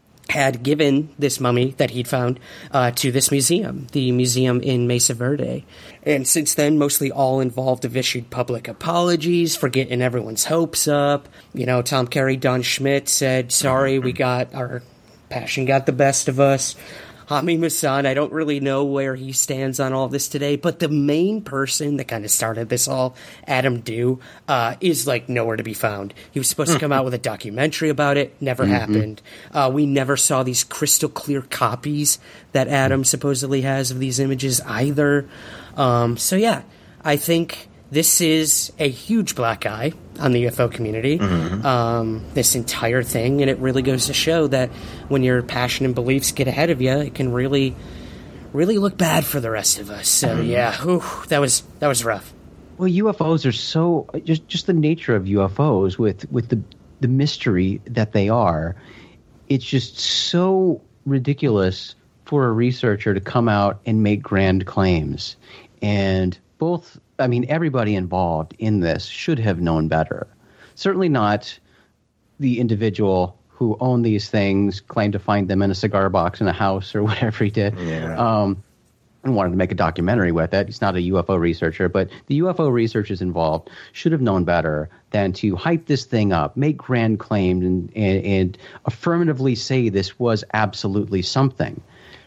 had given this mummy that he'd found uh, to this museum, the museum in Mesa Verde. And since then, mostly all involved have issued public apologies for getting everyone's hopes up. You know, Tom Carey, Don Schmitt said, sorry, we got, our passion got the best of us. Jaime Maussan, I don't really know where he stands on all this today, but the main person that kind of started this all, Adam Dew, uh, is like nowhere to be found. He was supposed to come out with a documentary about it, never mm-hmm. happened. Uh, we never saw these crystal clear copies that Adam supposedly has of these images either. Um, so yeah, I think this is a huge black eye on the U F O community, mm-hmm. um, this entire thing, and it really goes to show that when your passion and beliefs get ahead of you, it can really, really look bad for the rest of us. So mm-hmm. yeah, whew, that was that was rough. Well, U F Os are so just just the nature of U F Os with with the the mystery that they are. It's just so ridiculous for a researcher to come out and make grand claims, and both. I mean, everybody involved in this should have known better. Certainly not the individual who owned these things, claimed to find them in a cigar box in a house or whatever he did, yeah. um, and wanted to make a documentary with it. He's not a U F O researcher, but the U F O researchers involved should have known better than to hype this thing up, make grand claims, and, and, and affirmatively say this was absolutely something.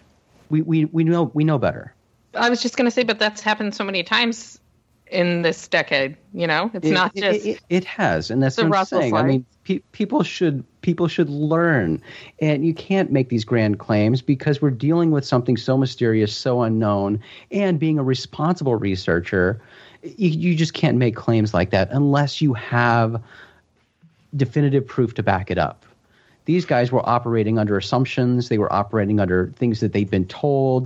We we we know we know better. I was just going to say, but that's happened so many times in this decade, you know, it's it, not just it, it, it has, and that's what I'm saying. I mean, pe- people should people should learn, and you can't make these grand claims because we're dealing with something so mysterious, so unknown, and being a responsible researcher, You, you just can't make claims like that unless you have definitive proof to back it up. These guys were operating under assumptions. They were operating under things that they'd been told.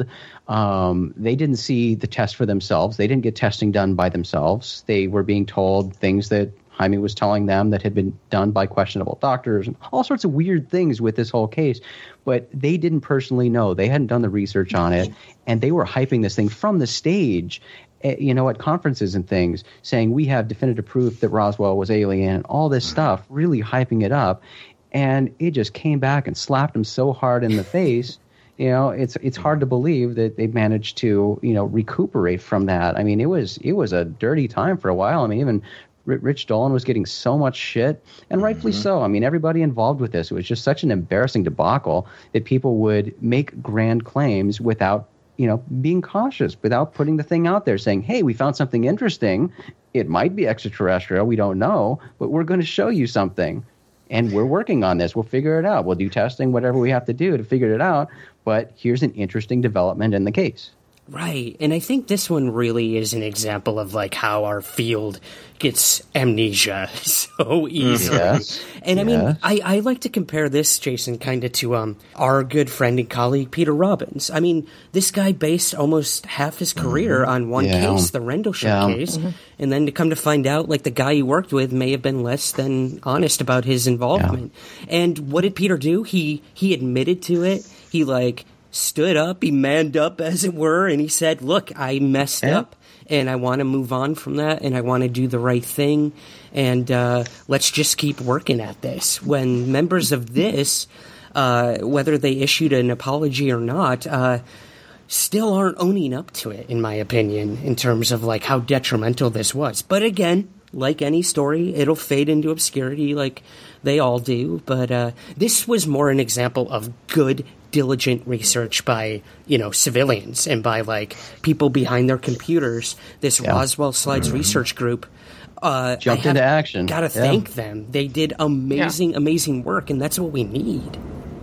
Um, they didn't see the test for themselves. They didn't get testing done by themselves. They were being told things that Jaime was telling them that had been done by questionable doctors and all sorts of weird things with this whole case. But they didn't personally know. They hadn't done the research on it. And they were hyping this thing from the stage, you know, at conferences and things, saying we have definitive proof that Roswell was alien, all this stuff, really hyping it up. And it just came back and slapped them so hard in the face. You know, it's it's hard to believe that they managed to, you know, recuperate from that. I mean, it was it was a dirty time for a while. I mean, even Rich Dolan was getting so much shit, and rightfully mm-hmm. so. I mean, everybody involved with this, it was just such an embarrassing debacle that people would make grand claims without, you know, being cautious, without putting the thing out there saying, hey, we found something interesting. It might be extraterrestrial. We don't know, but we're going to show you something. And we're working on this. We'll figure it out. We'll do testing, whatever we have to do to figure it out. But here's an interesting development in the case. Right. And I think this one really is an example of like how our field gets amnesia so easily. Yes. And I yes. mean, I, I like to compare this, Jason, kind of to um our good friend and colleague, Peter Robbins. I mean, this guy based almost half his career mm-hmm. on one yeah. case, the Rendlesham yeah. case. Mm-hmm. And then to come to find out, like, the guy he worked with may have been less than honest about his involvement. Yeah. And what did Peter do? He he admitted to it. He, like, stood up, he manned up, as it were, and he said, look, I messed yeah. up, and I want to move on from that, and I want to do the right thing, and uh, let's just keep working at this. When members of this, uh, whether they issued an apology or not, uh, still aren't owning up to it, in my opinion, in terms of, like, how detrimental this was. But again, like any story, it'll fade into obscurity like they all do, but uh, this was more an example of good, diligent research by, you know, civilians and by, like, people behind their computers. This yeah. Roswell Slides mm-hmm. research group uh, jumped into action. Gotta yeah. thank them. They did amazing, yeah. amazing work, and that's what we need.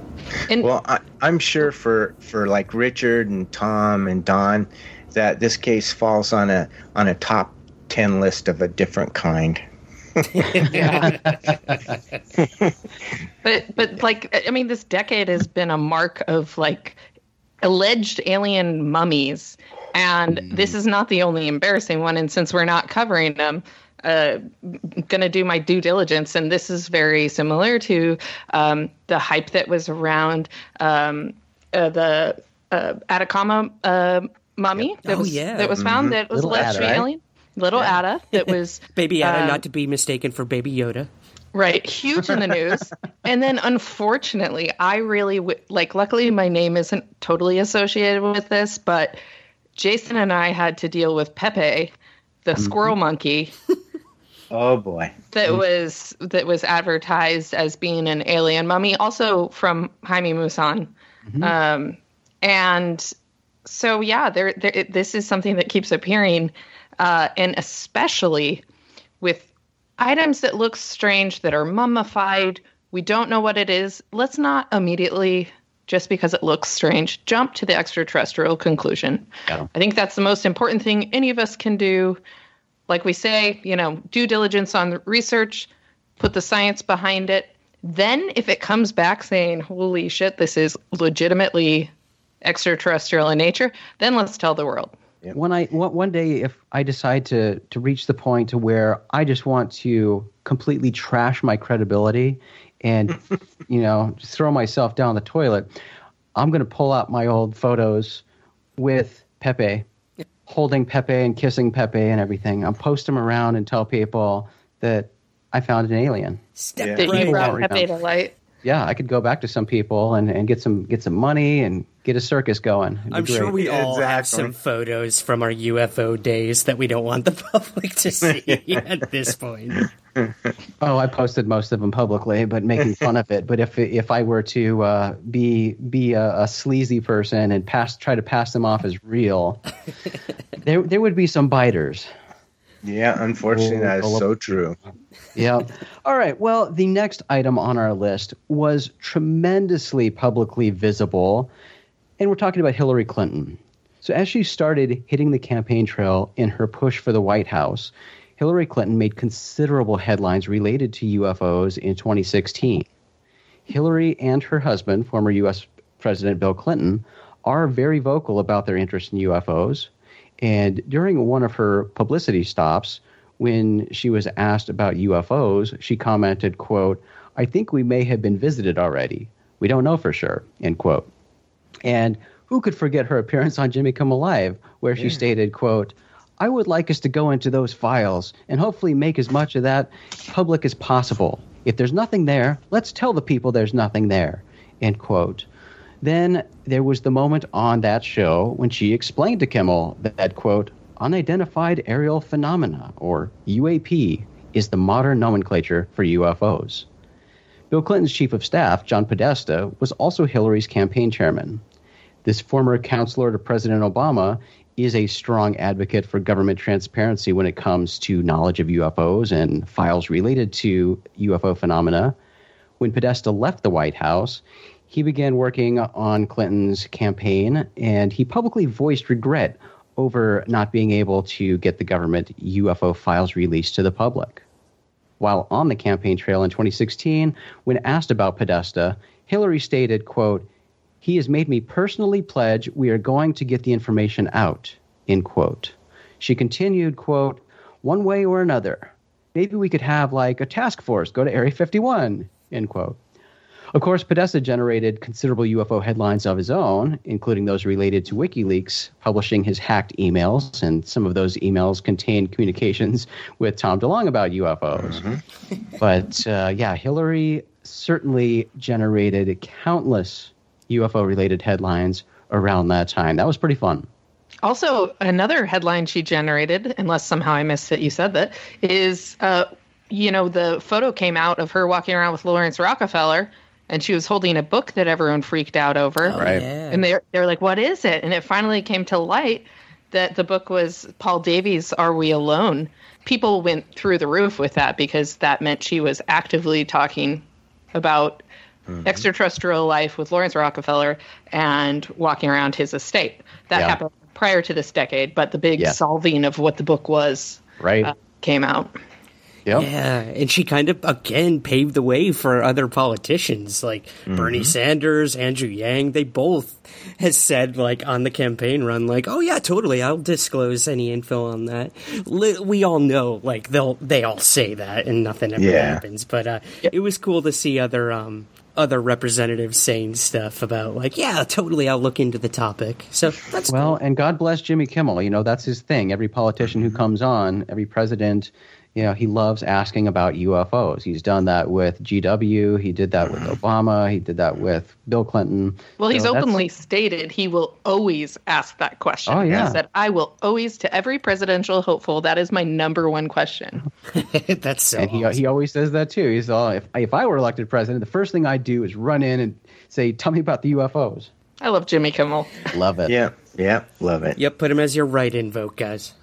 And well, I, I'm sure for, for like Richard and Tom and Don, that this case falls on a on a top ten list of a different kind. but but like I mean, this decade has been a mark of like alleged alien mummies, and mm. this is not the only embarrassing one. And since we're not covering them, uh, going to do my due diligence, and this is very similar to um, the hype that was around um, uh, the uh, Atacama uh, mummy yep. that oh, was yeah. that was found mm-hmm. that was Little alleged to be right? alien. Little yeah. Ada that was Baby Ada, uh, not to be mistaken for Baby Yoda. Right, huge in the news. And then, unfortunately, I really w- like. Luckily, my name isn't totally associated with this, but Jason and I had to deal with Pepe, the mm-hmm. squirrel monkey. Oh boy, that was that was advertised as being an alien mummy, also from Jaime Maussan. Mm-hmm. Um, and so, yeah, there, there. It, this is something that keeps appearing. Uh, and especially with items that look strange, that are mummified, we don't know what it is. Let's not immediately, just because it looks strange, jump to the extraterrestrial conclusion. Yeah. I think that's the most important thing any of us can do. Like we say, you know, due diligence on the research, put the science behind it. Then if it comes back saying, holy shit, this is legitimately extraterrestrial in nature, then let's tell the world. When I one day, if I decide to to reach the point to where I just want to completely trash my credibility and, you know, just throw myself down the toilet, I'm going to pull out my old photos with Pepe, holding Pepe and kissing Pepe and everything. I'll post them around and tell people that I found an alien. Step yeah. That you brought Pepe to light. Yeah, I could go back to some people and, and get some get some money and get a circus going. I'm great. Sure we all exactly. have some photos from our U F O days that we don't want the public to see at this point. Oh, I posted most of them publicly, but making fun of it. But if if I were to uh, be be a, a sleazy person and pass try to pass them off as real, there there would be some biters. Yeah, unfortunately, that is so true. Yeah. All right. Well, the next item on our list was tremendously publicly visible, and we're talking about Hillary Clinton. So as she started hitting the campaign trail in her push for the White House, Hillary Clinton made considerable headlines related to U F Os in twenty sixteen. Hillary and her husband, former U S President Bill Clinton, are very vocal about their interest in U F Os. And during one of her publicity stops, when she was asked about U F Os, she commented, quote, "I think we may have been visited already. We don't know for sure," end quote. And who could forget her appearance on Jimmy Kimmel Live, where she yeah. stated, quote, "I would like us to go into those files and hopefully make as much of that public as possible. If there's nothing there, let's tell the people there's nothing there," end quote. Then there was the moment on that show when she explained to Kimmel that, quote, "Unidentified aerial phenomena, or U A P, is the modern nomenclature for U F Os." Bill Clinton's chief of staff, John Podesta, was also Hillary's campaign chairman. This former counselor to President Obama is a strong advocate for government transparency when it comes to knowledge of U F Os and files related to U F O phenomena. When Podesta left the White House, he began working on Clinton's campaign, and he publicly voiced regret over not being able to get the government U F O files released to the public. While on the campaign trail in twenty sixteen, when asked about Podesta, Hillary stated, quote, "He has made me personally pledge we are going to get the information out," end quote. She continued, quote, "One way or another. Maybe we could have like a task force go to Area fifty-one, end quote. Of course, Podesta generated considerable U F O headlines of his own, including those related to WikiLeaks, publishing his hacked emails, and some of those emails contained communications with Tom DeLonge about U F Os. Mm-hmm. But uh, yeah, Hillary certainly generated countless U F O-related headlines around that time. That was pretty fun. Also, another headline she generated, unless somehow I missed it, you said that, is, uh, you know, the photo came out of her walking around with Lawrence Rockefeller, and she was holding a book that everyone freaked out over. Oh, right. Yeah. And they they were like, what is it? And it finally came to light that the book was Paul Davies' Are We Alone? People went through the roof with that because that meant she was actively talking about mm-hmm. extraterrestrial life with Lawrence Rockefeller and walking around his estate. That yeah. happened prior to this decade, but the big yeah. solving of what the book was right. uh, came out. Yep. Yeah, and she kind of, again, paved the way for other politicians, like mm-hmm. Bernie Sanders, Andrew Yang. They both has said, like, on the campaign run, like, oh, yeah, totally, I'll disclose any info on that. We all know, like, they'll they all say that, and nothing ever yeah. happens. But uh, yep. it was cool to see other um, other representatives saying stuff about, like, yeah, totally, I'll look into the topic. So that's Well, cool. And God bless Jimmy Kimmel. You know, that's his thing. Every politician who comes on, every president, you know, he loves asking about U F Os. He's done that with G W. He did that with Obama. He did that with Bill Clinton. Well, he's so openly stated he will always ask that question. Oh, yeah. He said, I will always, to every presidential hopeful, that is my number one question. That's so And he awesome. he always says that, too. He's all, if, if I were elected president, the first thing I'd do is run in and say, tell me about the U F Os. I love Jimmy Kimmel. Love it. Yeah, yeah, love it. Yep, put him as your write-in vote, guys.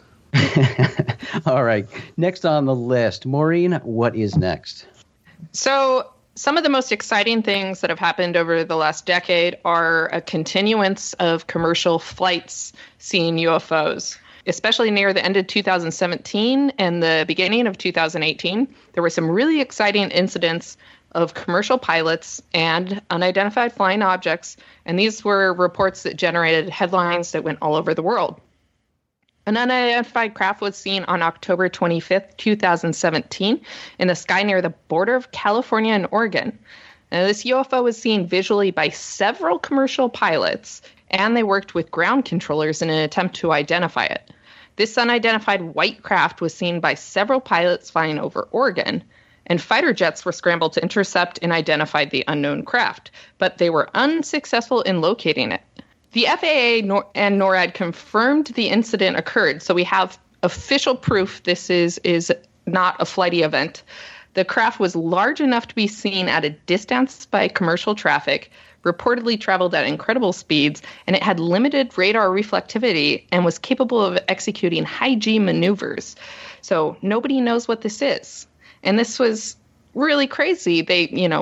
All right. Next on the list, Maureen, what is next? So some of the most exciting things that have happened over the last decade are a continuance of commercial flights seeing U F Os, especially near the end of two thousand seventeen and the beginning of two thousand eighteen. There were some really exciting incidents of commercial pilots and unidentified flying objects, and these were reports that generated headlines that went all over the world. An unidentified craft was seen on October twenty-fifth, two thousand seventeen, in the sky near the border of California and Oregon. Now, this U F O was seen visually by several commercial pilots, and they worked with ground controllers in an attempt to identify it. This unidentified white craft was seen by several pilots flying over Oregon, and fighter jets were scrambled to intercept and identify the unknown craft, but they were unsuccessful in locating it. The F A A nor- and NORAD confirmed the incident occurred, so we have official proof this is, is not a flighty event. The craft was large enough to be seen at a distance by commercial traffic, reportedly traveled at incredible speeds, and it had limited radar reflectivity and was capable of executing high-G maneuvers. So nobody knows what this is. And this was really crazy. They, you know,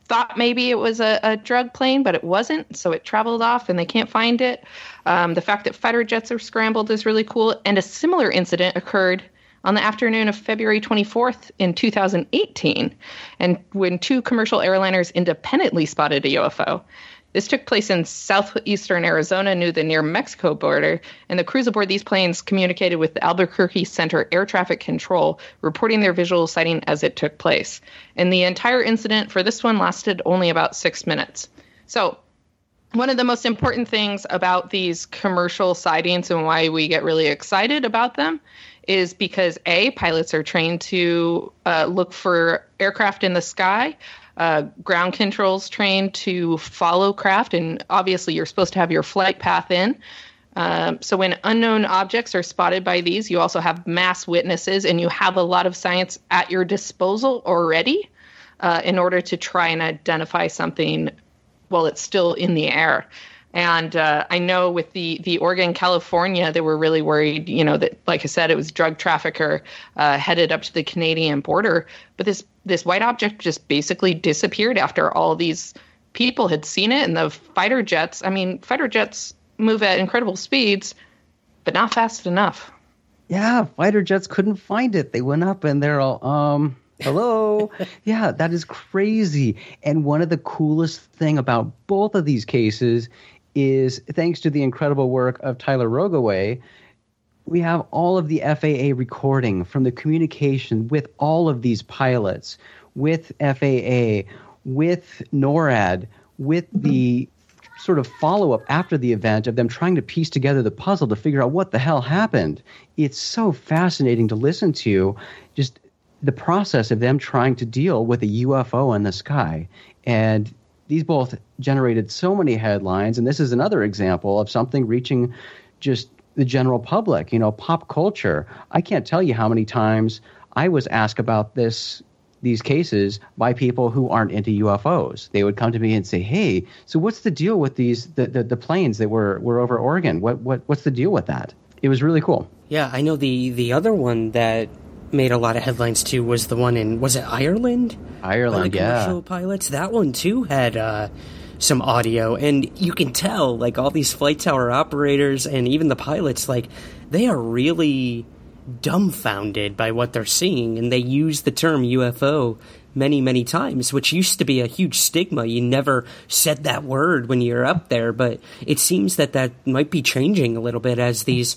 thought maybe it was a, a drug plane, but it wasn't. So it traveled off and they can't find it. Um, the fact that fighter jets are scrambled is really cool. And a similar incident occurred on the afternoon of February twenty-fourth in two thousand eighteen, and when two commercial airliners independently spotted a U F O. This took place in southeastern Arizona near the near Mexico border, and the crews aboard these planes communicated with the Albuquerque Center Air Traffic Control, reporting their visual sighting as it took place. And the entire incident for this one lasted only about six minutes. So one of the most important things about these commercial sightings and why we get really excited about them is because, A, pilots are trained to uh, look for aircraft in the sky. Uh, ground controls trained to follow craft, and obviously you're supposed to have your flight path in. Um, so when unknown objects are spotted by these, you also have mass witnesses, and you have a lot of science at your disposal already uh, in order to try and identify something while it's still in the air. And uh, I know with the, the Oregon, California, they were really worried, you know, that, like I said, it was drug trafficker uh, headed up to the Canadian border. But this this white object just basically disappeared after all these people had seen it. And the fighter jets, I mean, fighter jets move at incredible speeds, but not fast enough. Yeah, fighter jets couldn't find it. They went up and they're all, um... hello. Yeah, that is crazy. And one of the coolest thing about both of these cases is, thanks to the incredible work of Tyler Rogoway, we have all of the F A A recording from the communication with all of these pilots, with F A A, with NORAD, with the sort of follow-up after the event of them trying to piece together the puzzle to figure out what the hell happened. It's so fascinating to listen to, just the process of them trying to deal with a U F O in the sky. And these both generated so many headlines, and this is another example of something reaching just the general public, you know, pop culture. I can't tell you how many times I was asked about this, these cases by people who aren't into U F Os. They would come to me and say, hey, so what's the deal with these, the, the, the planes that were, were over Oregon? What, what, what's the deal with that? It was really cool. Yeah, I know the, the other one that made a lot of headlines too was the one in, was it Ireland? Ireland, yeah. Commercial pilots. That one too had uh, some audio, and you can tell, like, all these flight tower operators and even the pilots, like, they are really dumbfounded by what they're seeing, and they use the term U F O many, many times, which used to be a huge stigma. You never said that word when you're up there, but it seems that that might be changing a little bit as these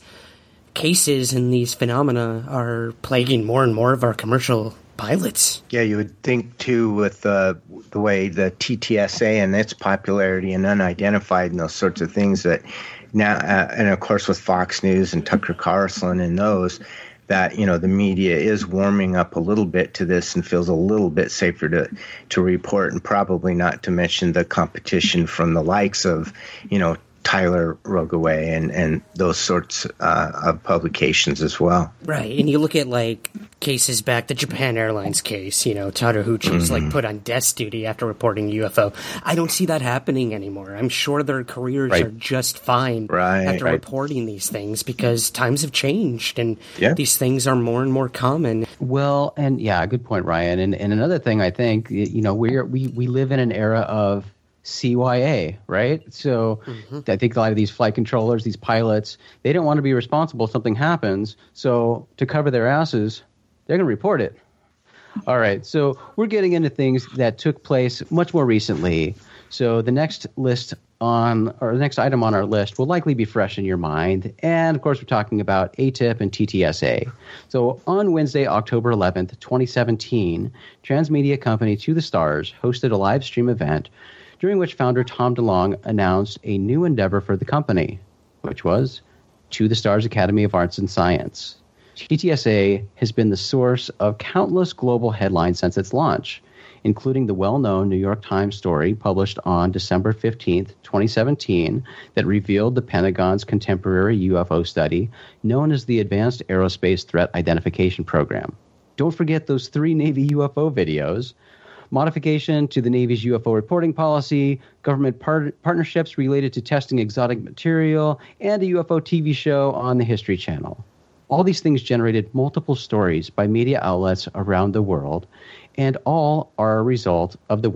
cases and these phenomena are plaguing more and more of our commercial pilots. Yeah, you would think, too, with uh, the way the T T S A and its popularity and unidentified and those sorts of things that now, uh, and of course with Fox News and Tucker Carlson and those, that, you know, the media is warming up a little bit to this and feels a little bit safer to, to report, and probably not to mention the competition from the likes of, you know, Tyler Rogoway and, and those sorts uh, of publications as well. Right, and you look at, like, cases back, the Japan Airlines case, you know, Tadahuchi was, mm-hmm. like, put on desk duty after reporting U F O. I don't see that happening anymore. I'm sure their careers right. are just fine right, after right. reporting these things, because times have changed, and yeah. these things are more and more common. Well, and yeah, good point, Ryan. And, and another thing, I think, you know, we're, we, we live in an era of C Y A, right? So mm-hmm. I think a lot of these flight controllers, these pilots, they don't want to be responsible if something happens. So to cover their asses, they're going to report it. All right. So we're getting into things that took place much more recently. So the next list on, or the next item on our list will likely be fresh in your mind. And of course, we're talking about A T I P and T T S A. So on Wednesday, October eleventh, twenty seventeen, transmedia company To the Stars hosted a live stream event during which founder Tom DeLonge announced a new endeavor for the company, which was To the Stars Academy of Arts and Science. T T S A has been the source of countless global headlines since its launch, including the well-known New York Times story published on December fifteenth, twenty seventeen, that revealed the Pentagon's contemporary U F O study known as the Advanced Aerospace Threat Identification Program. Don't forget those three Navy U F O videos, modification to the Navy's U F O reporting policy, government par- partnerships related to testing exotic material, and a U F O T V show on the History Channel. All these things generated multiple stories by media outlets around the world, and all are a result of the work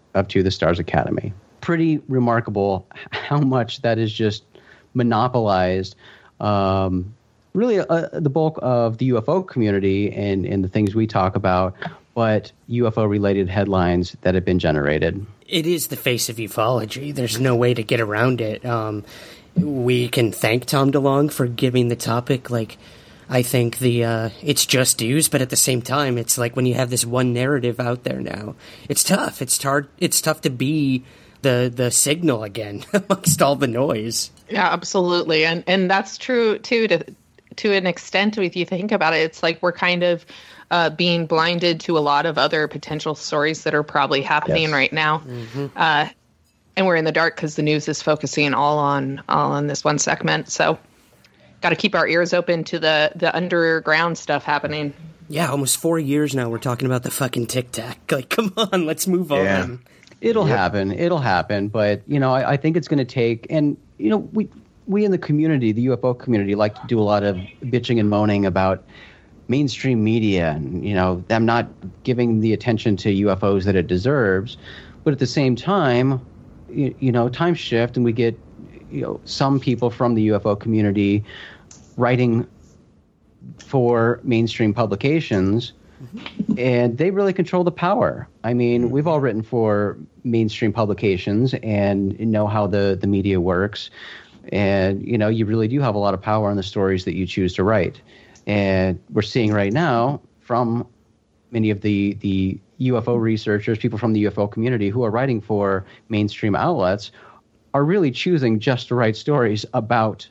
of To the Stars Academy. Pretty remarkable how much that is just monopolized um, really uh, the bulk of the U F O community and, and the things we talk about, but U F O-related headlines that have been generated. It is the face of ufology. There's no way to get around it. Um, we can thank Tom DeLonge for giving the topic, like, I think the uh, it's just dues, but at the same time, it's like when you have this one narrative out there now, it's tough. It's hard. It's tough to be the the signal again amongst all the noise. Yeah, absolutely, and and that's true too. To to an extent, if you think about it, it's like we're kind of uh, being blinded to a lot of other potential stories that are probably happening yes. right now, mm-hmm. uh, and we're in the dark because the news is focusing all on all on this one segment. So. Got to keep our ears open to the, the underground stuff happening. Yeah, almost four years now we're talking about the fucking Tic Tac. Like, come on, let's move yeah. on. It'll yep. happen. It'll happen. But, you know, I, I think it's going to take, and, you know, we we in the community, the U F O community, like to do a lot of bitching and moaning about mainstream media and, you know, them not giving the attention to U F Os that it deserves. But at the same time, you, you know, times shift and we get, you know, some people from the U F O community writing for mainstream publications, mm-hmm. and they really control the power. I mean, we've all written for mainstream publications and know how the, the media works. And, you know, you really do have a lot of power on the stories that you choose to write. And we're seeing right now from many of the, the U F O researchers, people from the U F O community who are writing for mainstream outlets are really choosing just to write stories about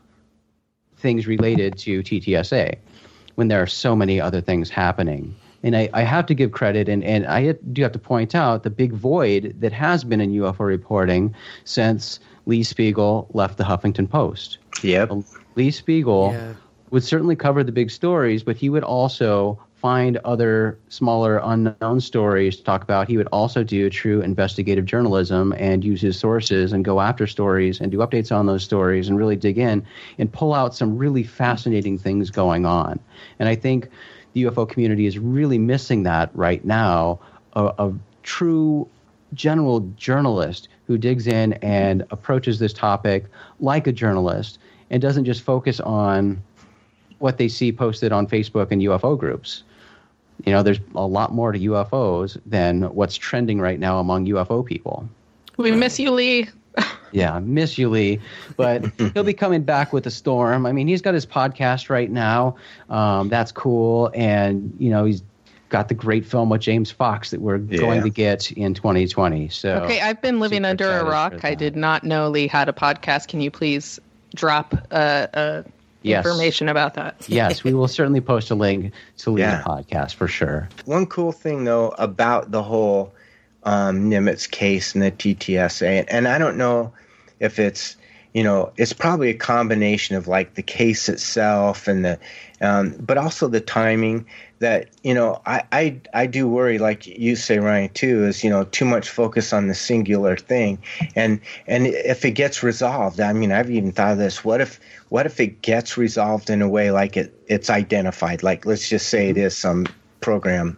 things related to T T S A when there are so many other things happening. And I, I have to give credit, and, and I do have to point out the big void that has been in U F O reporting since Lee Spiegel left the Huffington Post. Yep. Lee Spiegel yeah. would certainly cover the big stories, but he would also find other smaller unknown stories to talk about. He would also do true investigative journalism and use his sources and go after stories and do updates on those stories and really dig in and pull out some really fascinating things going on. And I think the U F O community is really missing that right now, a, a true general journalist who digs in and approaches this topic like a journalist and doesn't just focus on what they see posted on Facebook and U F O groups. You know, there's a lot more to U F Os than what's trending right now among U F O people. We miss you, Lee. Yeah, miss you, Lee. But he'll be coming back with a storm. I mean, he's got his podcast right now. Um, that's cool. And, you know, he's got the great film with James Fox that we're yeah. going to get in twenty twenty. So okay, I've been living under a rock. I did not know Lee had a podcast. Can you please drop uh, uh, yes. information about that? Yes, we will certainly post a link to Lee's yeah. podcast for sure. One cool thing, though, about the whole um, Nimitz case and the T T S A, and I don't know if it's, you know, it's probably a combination of like the case itself and the, um, but also the timing that, you know, I, I, I do worry, like you say, Ryan, too, is, you know, too much focus on the singular thing. And, and if it gets resolved, I mean, I've even thought of this, what if, what if it gets resolved in a way like it, it's identified, like, let's just say it is some program.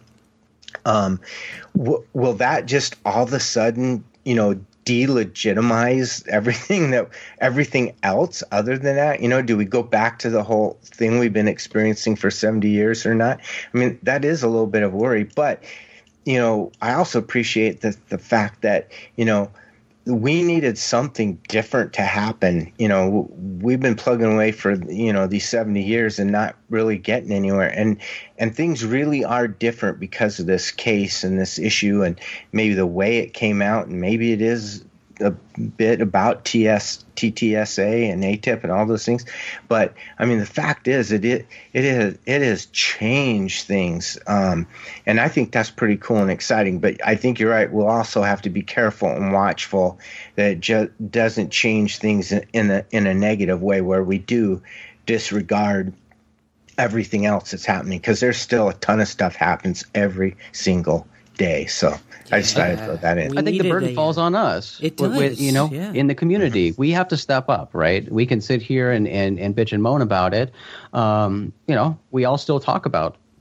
Um, w- will that just all of a sudden, you know, delegitimize everything that everything else other than that? You know, do we go back to the whole thing we've been experiencing for seventy years or not? I mean, that is a little bit of worry, but, you know, I also appreciate the the fact that, you know, we needed something different to happen. You know, we've been plugging away for, you know, these seventy years and not really getting anywhere. And, and things really are different because of this case and this issue and maybe the way it came out. And maybe it is a bit about T S, T T S A and A T I P and all those things. But I mean, the fact is it, it, it is, it has changed things. Um, and I think that's pretty cool and exciting, but I think you're right. We'll also have to be careful and watchful that it just doesn't change things in, in a, in a negative way where we do disregard everything else that's happening, because there's still a ton of stuff happens every single day. So yeah. I decided to throw that in. We I think the burden a, falls on us. It does. With, you know, yeah. in the community, we have to step up, right? We can sit here and, and, and bitch and moan about it. Um, you know, we all still talk about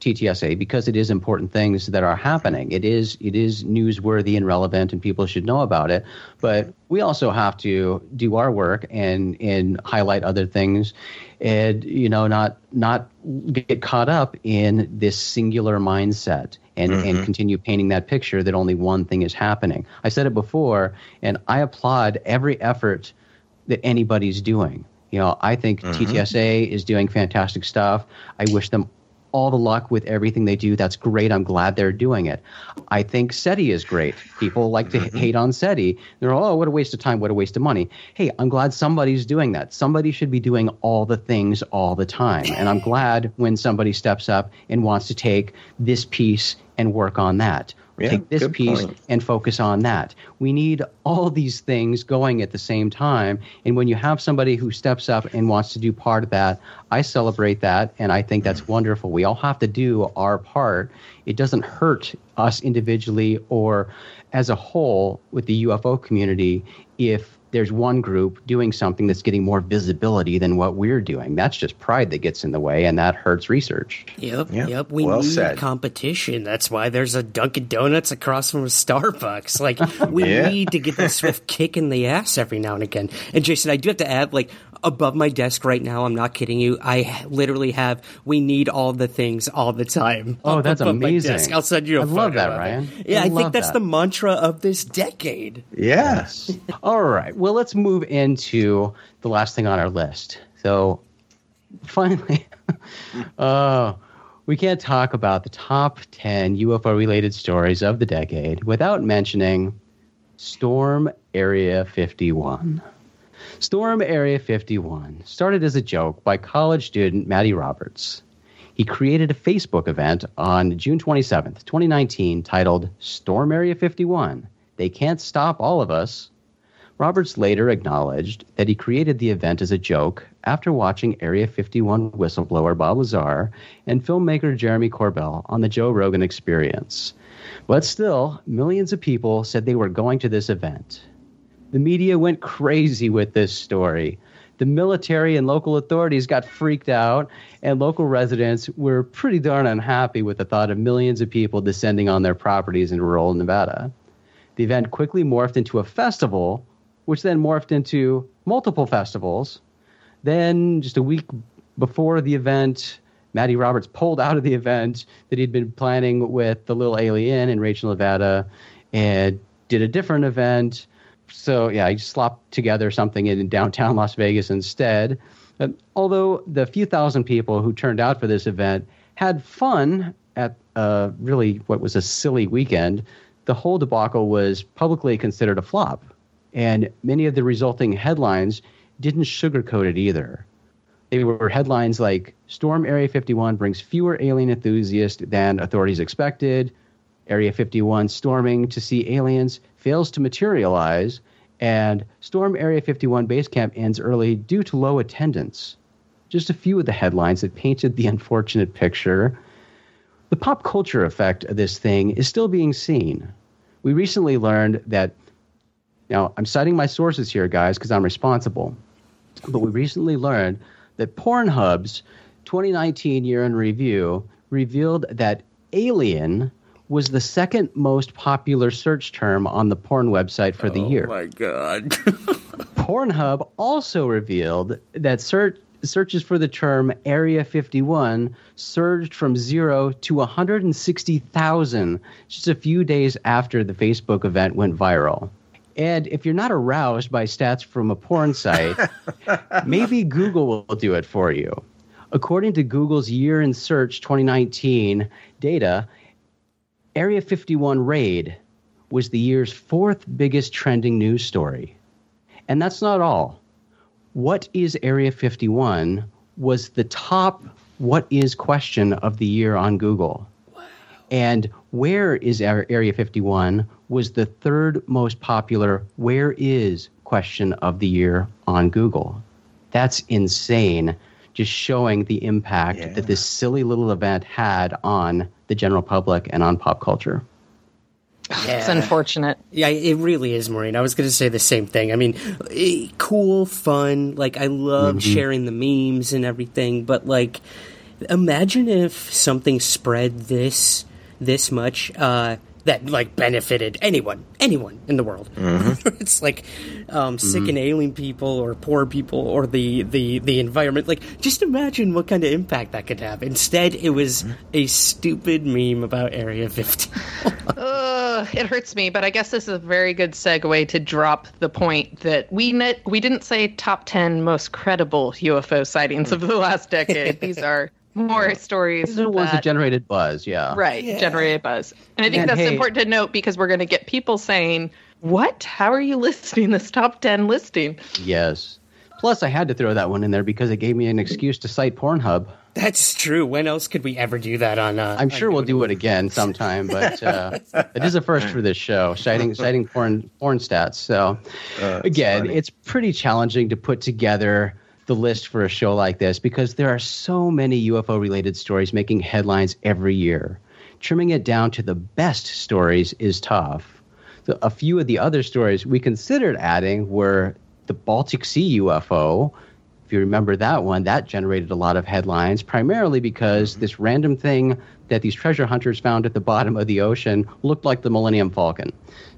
T T S A because it is important things that are happening. It is it is newsworthy and relevant, and people should know about it. But we also have to do our work and and highlight other things, and you know not not get caught up in this singular mindset and mm-hmm. and continue painting that picture that only one thing is happening. I said it before, and I applaud every effort that anybody's doing. You know, I think mm-hmm. T T S A is doing fantastic stuff. I wish them all the luck with everything they do. That's great. I'm glad they're doing it. I think SETI is great. People like to mm-hmm. hate on SETI. They're, oh, what a waste of time. What a waste of money. Hey, I'm glad somebody's doing that. Somebody should be doing all the things all the time. And I'm glad when somebody steps up and wants to take this piece and work on that. Yeah, take this piece point. and focus on that. We need all these things going at the same time. And when you have somebody who steps up and wants to do part of that, I celebrate that, and I think that's wonderful. We all have to do our part. It doesn't hurt us individually or as a whole with the U F O community if there's one group doing something that's getting more visibility than what we're doing. That's just pride that gets in the way, and that hurts research. Yep, yep. yep. We well need said. competition. That's why there's a Dunkin' Donuts across from a Starbucks. Like, we yeah. need to get that swift kick in the ass every now and again. And Jason, I do have to add, like, above my desk right now, I'm not kidding you, I literally have, we need all the things all the time. Oh, that's amazing. I'll send you a I photo love that, of Ryan. It. Yeah, I I, think love that's that. the mantra of this decade. Yes. All right. Well, let's move into the last thing on our list. So, finally, uh, we can't talk about the top ten U F O-related stories of the decade without mentioning Storm Area fifty-one. Storm Area fifty-one started as a joke by college student Matty Roberts. He created a Facebook event on June twenty-seventh, twenty nineteen, titled Storm Area fifty-one. They Can't Stop All of Us. Roberts later acknowledged that he created the event as a joke after watching Area fifty-one whistleblower Bob Lazar and filmmaker Jeremy Corbell on the Joe Rogan Experience. But still, millions of people said they were going to this event. The media went crazy with this story. The military and local authorities got freaked out, and local residents were pretty darn unhappy with the thought of millions of people descending on their properties in rural Nevada. The event quickly morphed into a festival, which then morphed into multiple festivals. Then, just a week before the event, Matty Roberts pulled out of the event that he'd been planning with the Little Alien in Rachel, Nevada, and did a different event. So, yeah, he slopped together something in downtown Las Vegas instead. Uh, although the few thousand people who turned out for this event had fun at uh, really what was a silly weekend, the whole debacle was publicly considered a flop. And many of the resulting headlines didn't sugarcoat it either. They were headlines like, Storm Area fifty-one brings fewer alien enthusiasts than authorities expected. Area fifty-one storming to see aliens fails to materialize. And Storm Area fifty-one base camp ends early due to low attendance. Just a few of the headlines that painted the unfortunate picture. The pop culture effect of this thing is still being seen. We recently learned that, now I'm citing my sources here, guys, because I'm responsible, but we recently learned that Pornhub's twenty nineteen year in review revealed that alien was the second most popular search term on the porn website for the oh year. Oh, my God. Pornhub also revealed that search, searches for the term Area fifty-one surged from zero to one hundred sixty thousand just a few days after the Facebook event went viral. And if you're not aroused by stats from a porn site, maybe Google will do it for you. According to Google's Year in Search twenty nineteen data, Area fifty-one raid was the year's fourth biggest trending news story. And that's not all. What is Area fifty-one was the top what is question of the year on Google. Wow. And where is Area fifty-one was the third most popular where is question of the year on Google. That's insane, just showing the impact yeah. that this silly little event had on the general public and on pop culture. Yeah. It's unfortunate. Yeah, it really is, Maureen. I was going to say the same thing. I mean, cool, fun. Like, I love mm-hmm. sharing the memes and everything, but, like, Imagine if something spread this this much uh, that like benefited anyone, anyone in the world. Mm-hmm. It's like um, sick mm-hmm. and ailing people, or poor people, or the, the, the environment. Like, just imagine what kind of impact that could have. Instead, it was mm-hmm. a stupid meme about Area fifty. uh, it hurts me, but I guess this is a very good segue to drop the point that we net, we didn't say top ten most credible U F O sightings of the last decade. These are more yeah. stories. These are the ones that generated buzz, yeah. Right, yeah. generated buzz. And I think and that's hey, important to note, because we're going to get people saying, what? How are you listing this top ten listing? Yes. Plus, I had to throw that one in there because it gave me an excuse to cite Pornhub. That's true. When else could we ever do that on uh, I'm sure on we'll do it again sometime, but uh, it is a first for this show, citing citing porn porn stats. So, uh, again, funny. It's pretty challenging to put together the list for a show like this because there are so many U F O-related stories making headlines every year. Trimming it down to the best stories is tough. So a few of the other stories we considered adding were the Baltic Sea U F O. If you remember that one, that generated a lot of headlines, primarily because this random thing that these treasure hunters found at the bottom of the ocean looked like the Millennium Falcon.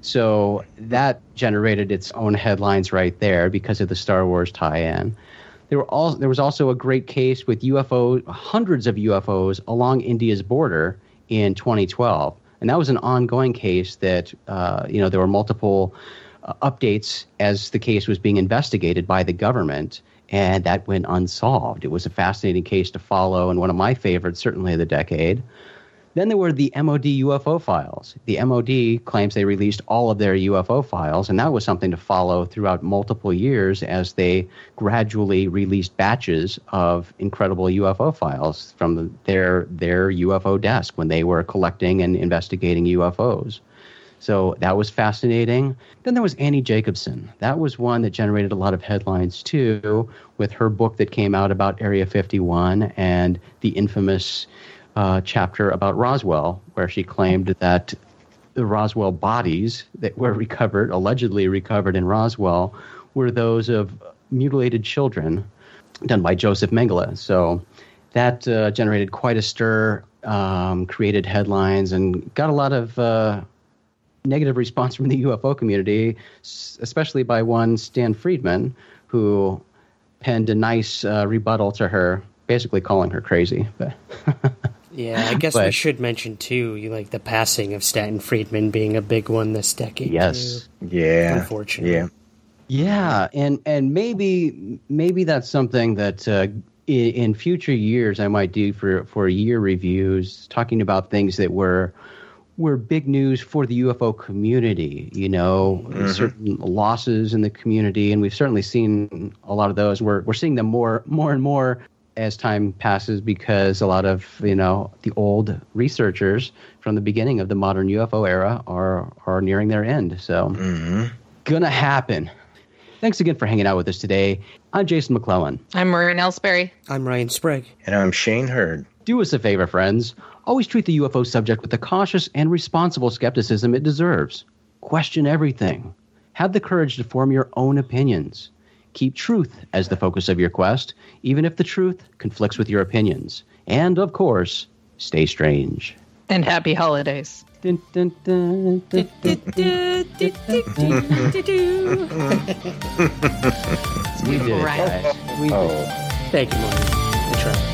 So that generated its own headlines right there because of the Star Wars tie-in. There were all, there was also a great case with U F O, hundreds of U F Os along India's border in twenty twelve. And that was an ongoing case that, uh, you know, there were multiple uh, updates as the case was being investigated by the government. And that went unsolved. It was a fascinating case to follow and one of my favorites, certainly of the decade. Then there were the M O D U F O files. The M O D claims they released all of their U F O files, and that was something to follow throughout multiple years as they gradually released batches of incredible U F O files from the, their their U F O desk when they were collecting and investigating U F Os. So that was fascinating. Then there was Annie Jacobsen. That was one that generated a lot of headlines, too, with her book that came out about Area fifty-one and the infamous uh, chapter about Roswell, where she claimed that the Roswell bodies that were recovered, allegedly recovered in Roswell, were those of mutilated children done by Joseph Mengele. So that uh, generated quite a stir, um, created headlines, and got a lot of uh, negative response from the U F O community, especially by one Stan Friedman, who penned a nice uh, rebuttal to her, basically calling her crazy. But yeah, I guess but, we should mention, too, you like the passing of Stanton Friedman being a big one this decade. Yes. Too. Yeah. Unfortunately. Yeah. Yeah, and, and maybe maybe that's something that uh, in, in future years I might do for, for year reviews, talking about things that were were big news for the U F O community, you know, mm-hmm. certain losses in the community, and we've certainly seen a lot of those. We're we're seeing them more more and more as time passes because a lot of, you know, the old researchers from the beginning of the modern U F O era are are nearing their end. So, mm-hmm. gonna happen. Thanks again for hanging out with us today. I'm Jason McClellan. I'm Maureen Ellsbury. I'm Ryan Sprague. And I'm Shane Hurd. Do us a favor, friends. Always treat the U F O subject with the cautious and responsible skepticism it deserves. Question everything. Have the courage to form your own opinions. Keep truth as the focus of your quest, even if the truth conflicts with your opinions. And, of course, stay strange. And happy holidays. Dun, dun, dun, dun, dun, dun, dun, We did it, guys. We did it. Thank you, Maureen. Good try.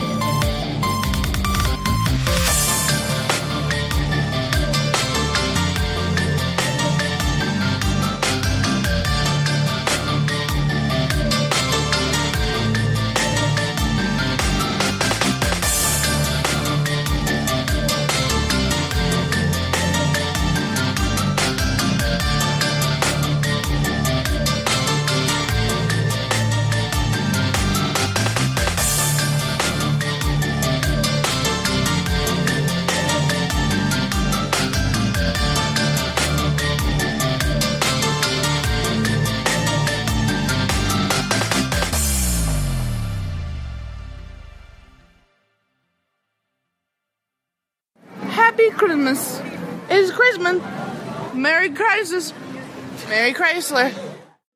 Christmas. It's Christmas. Merry Crisis. Merry Chrysler.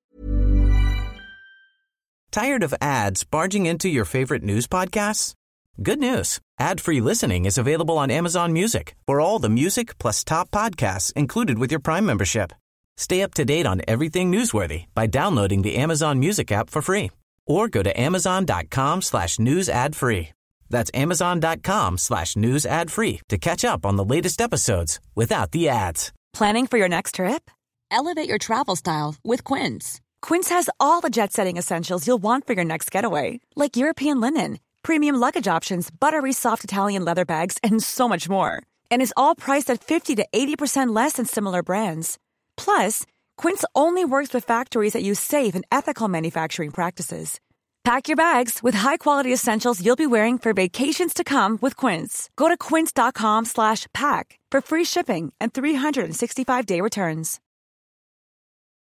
Tired of ads barging into your favorite news podcasts? Good news. Ad-free listening is available on Amazon Music for all the music plus top podcasts included with your Prime membership. Stay up to date on everything newsworthy by downloading the Amazon Music app for free or go to amazon.com slash news ad free. That's amazon.com slash news ad free to catch up on the latest episodes without the ads. Planning for your next trip? Elevate your travel style with Quince. Quince has all the jet-setting essentials you'll want for your next getaway, like European linen, premium luggage options, buttery soft Italian leather bags, and so much more. And is all priced at fifty to eighty percent less than similar brands. Plus, Quince only works with factories that use safe and ethical manufacturing practices. Pack your bags with high-quality essentials you'll be wearing for vacations to come with Quince. Go to quince.com slash pack for free shipping and three sixty-five day returns.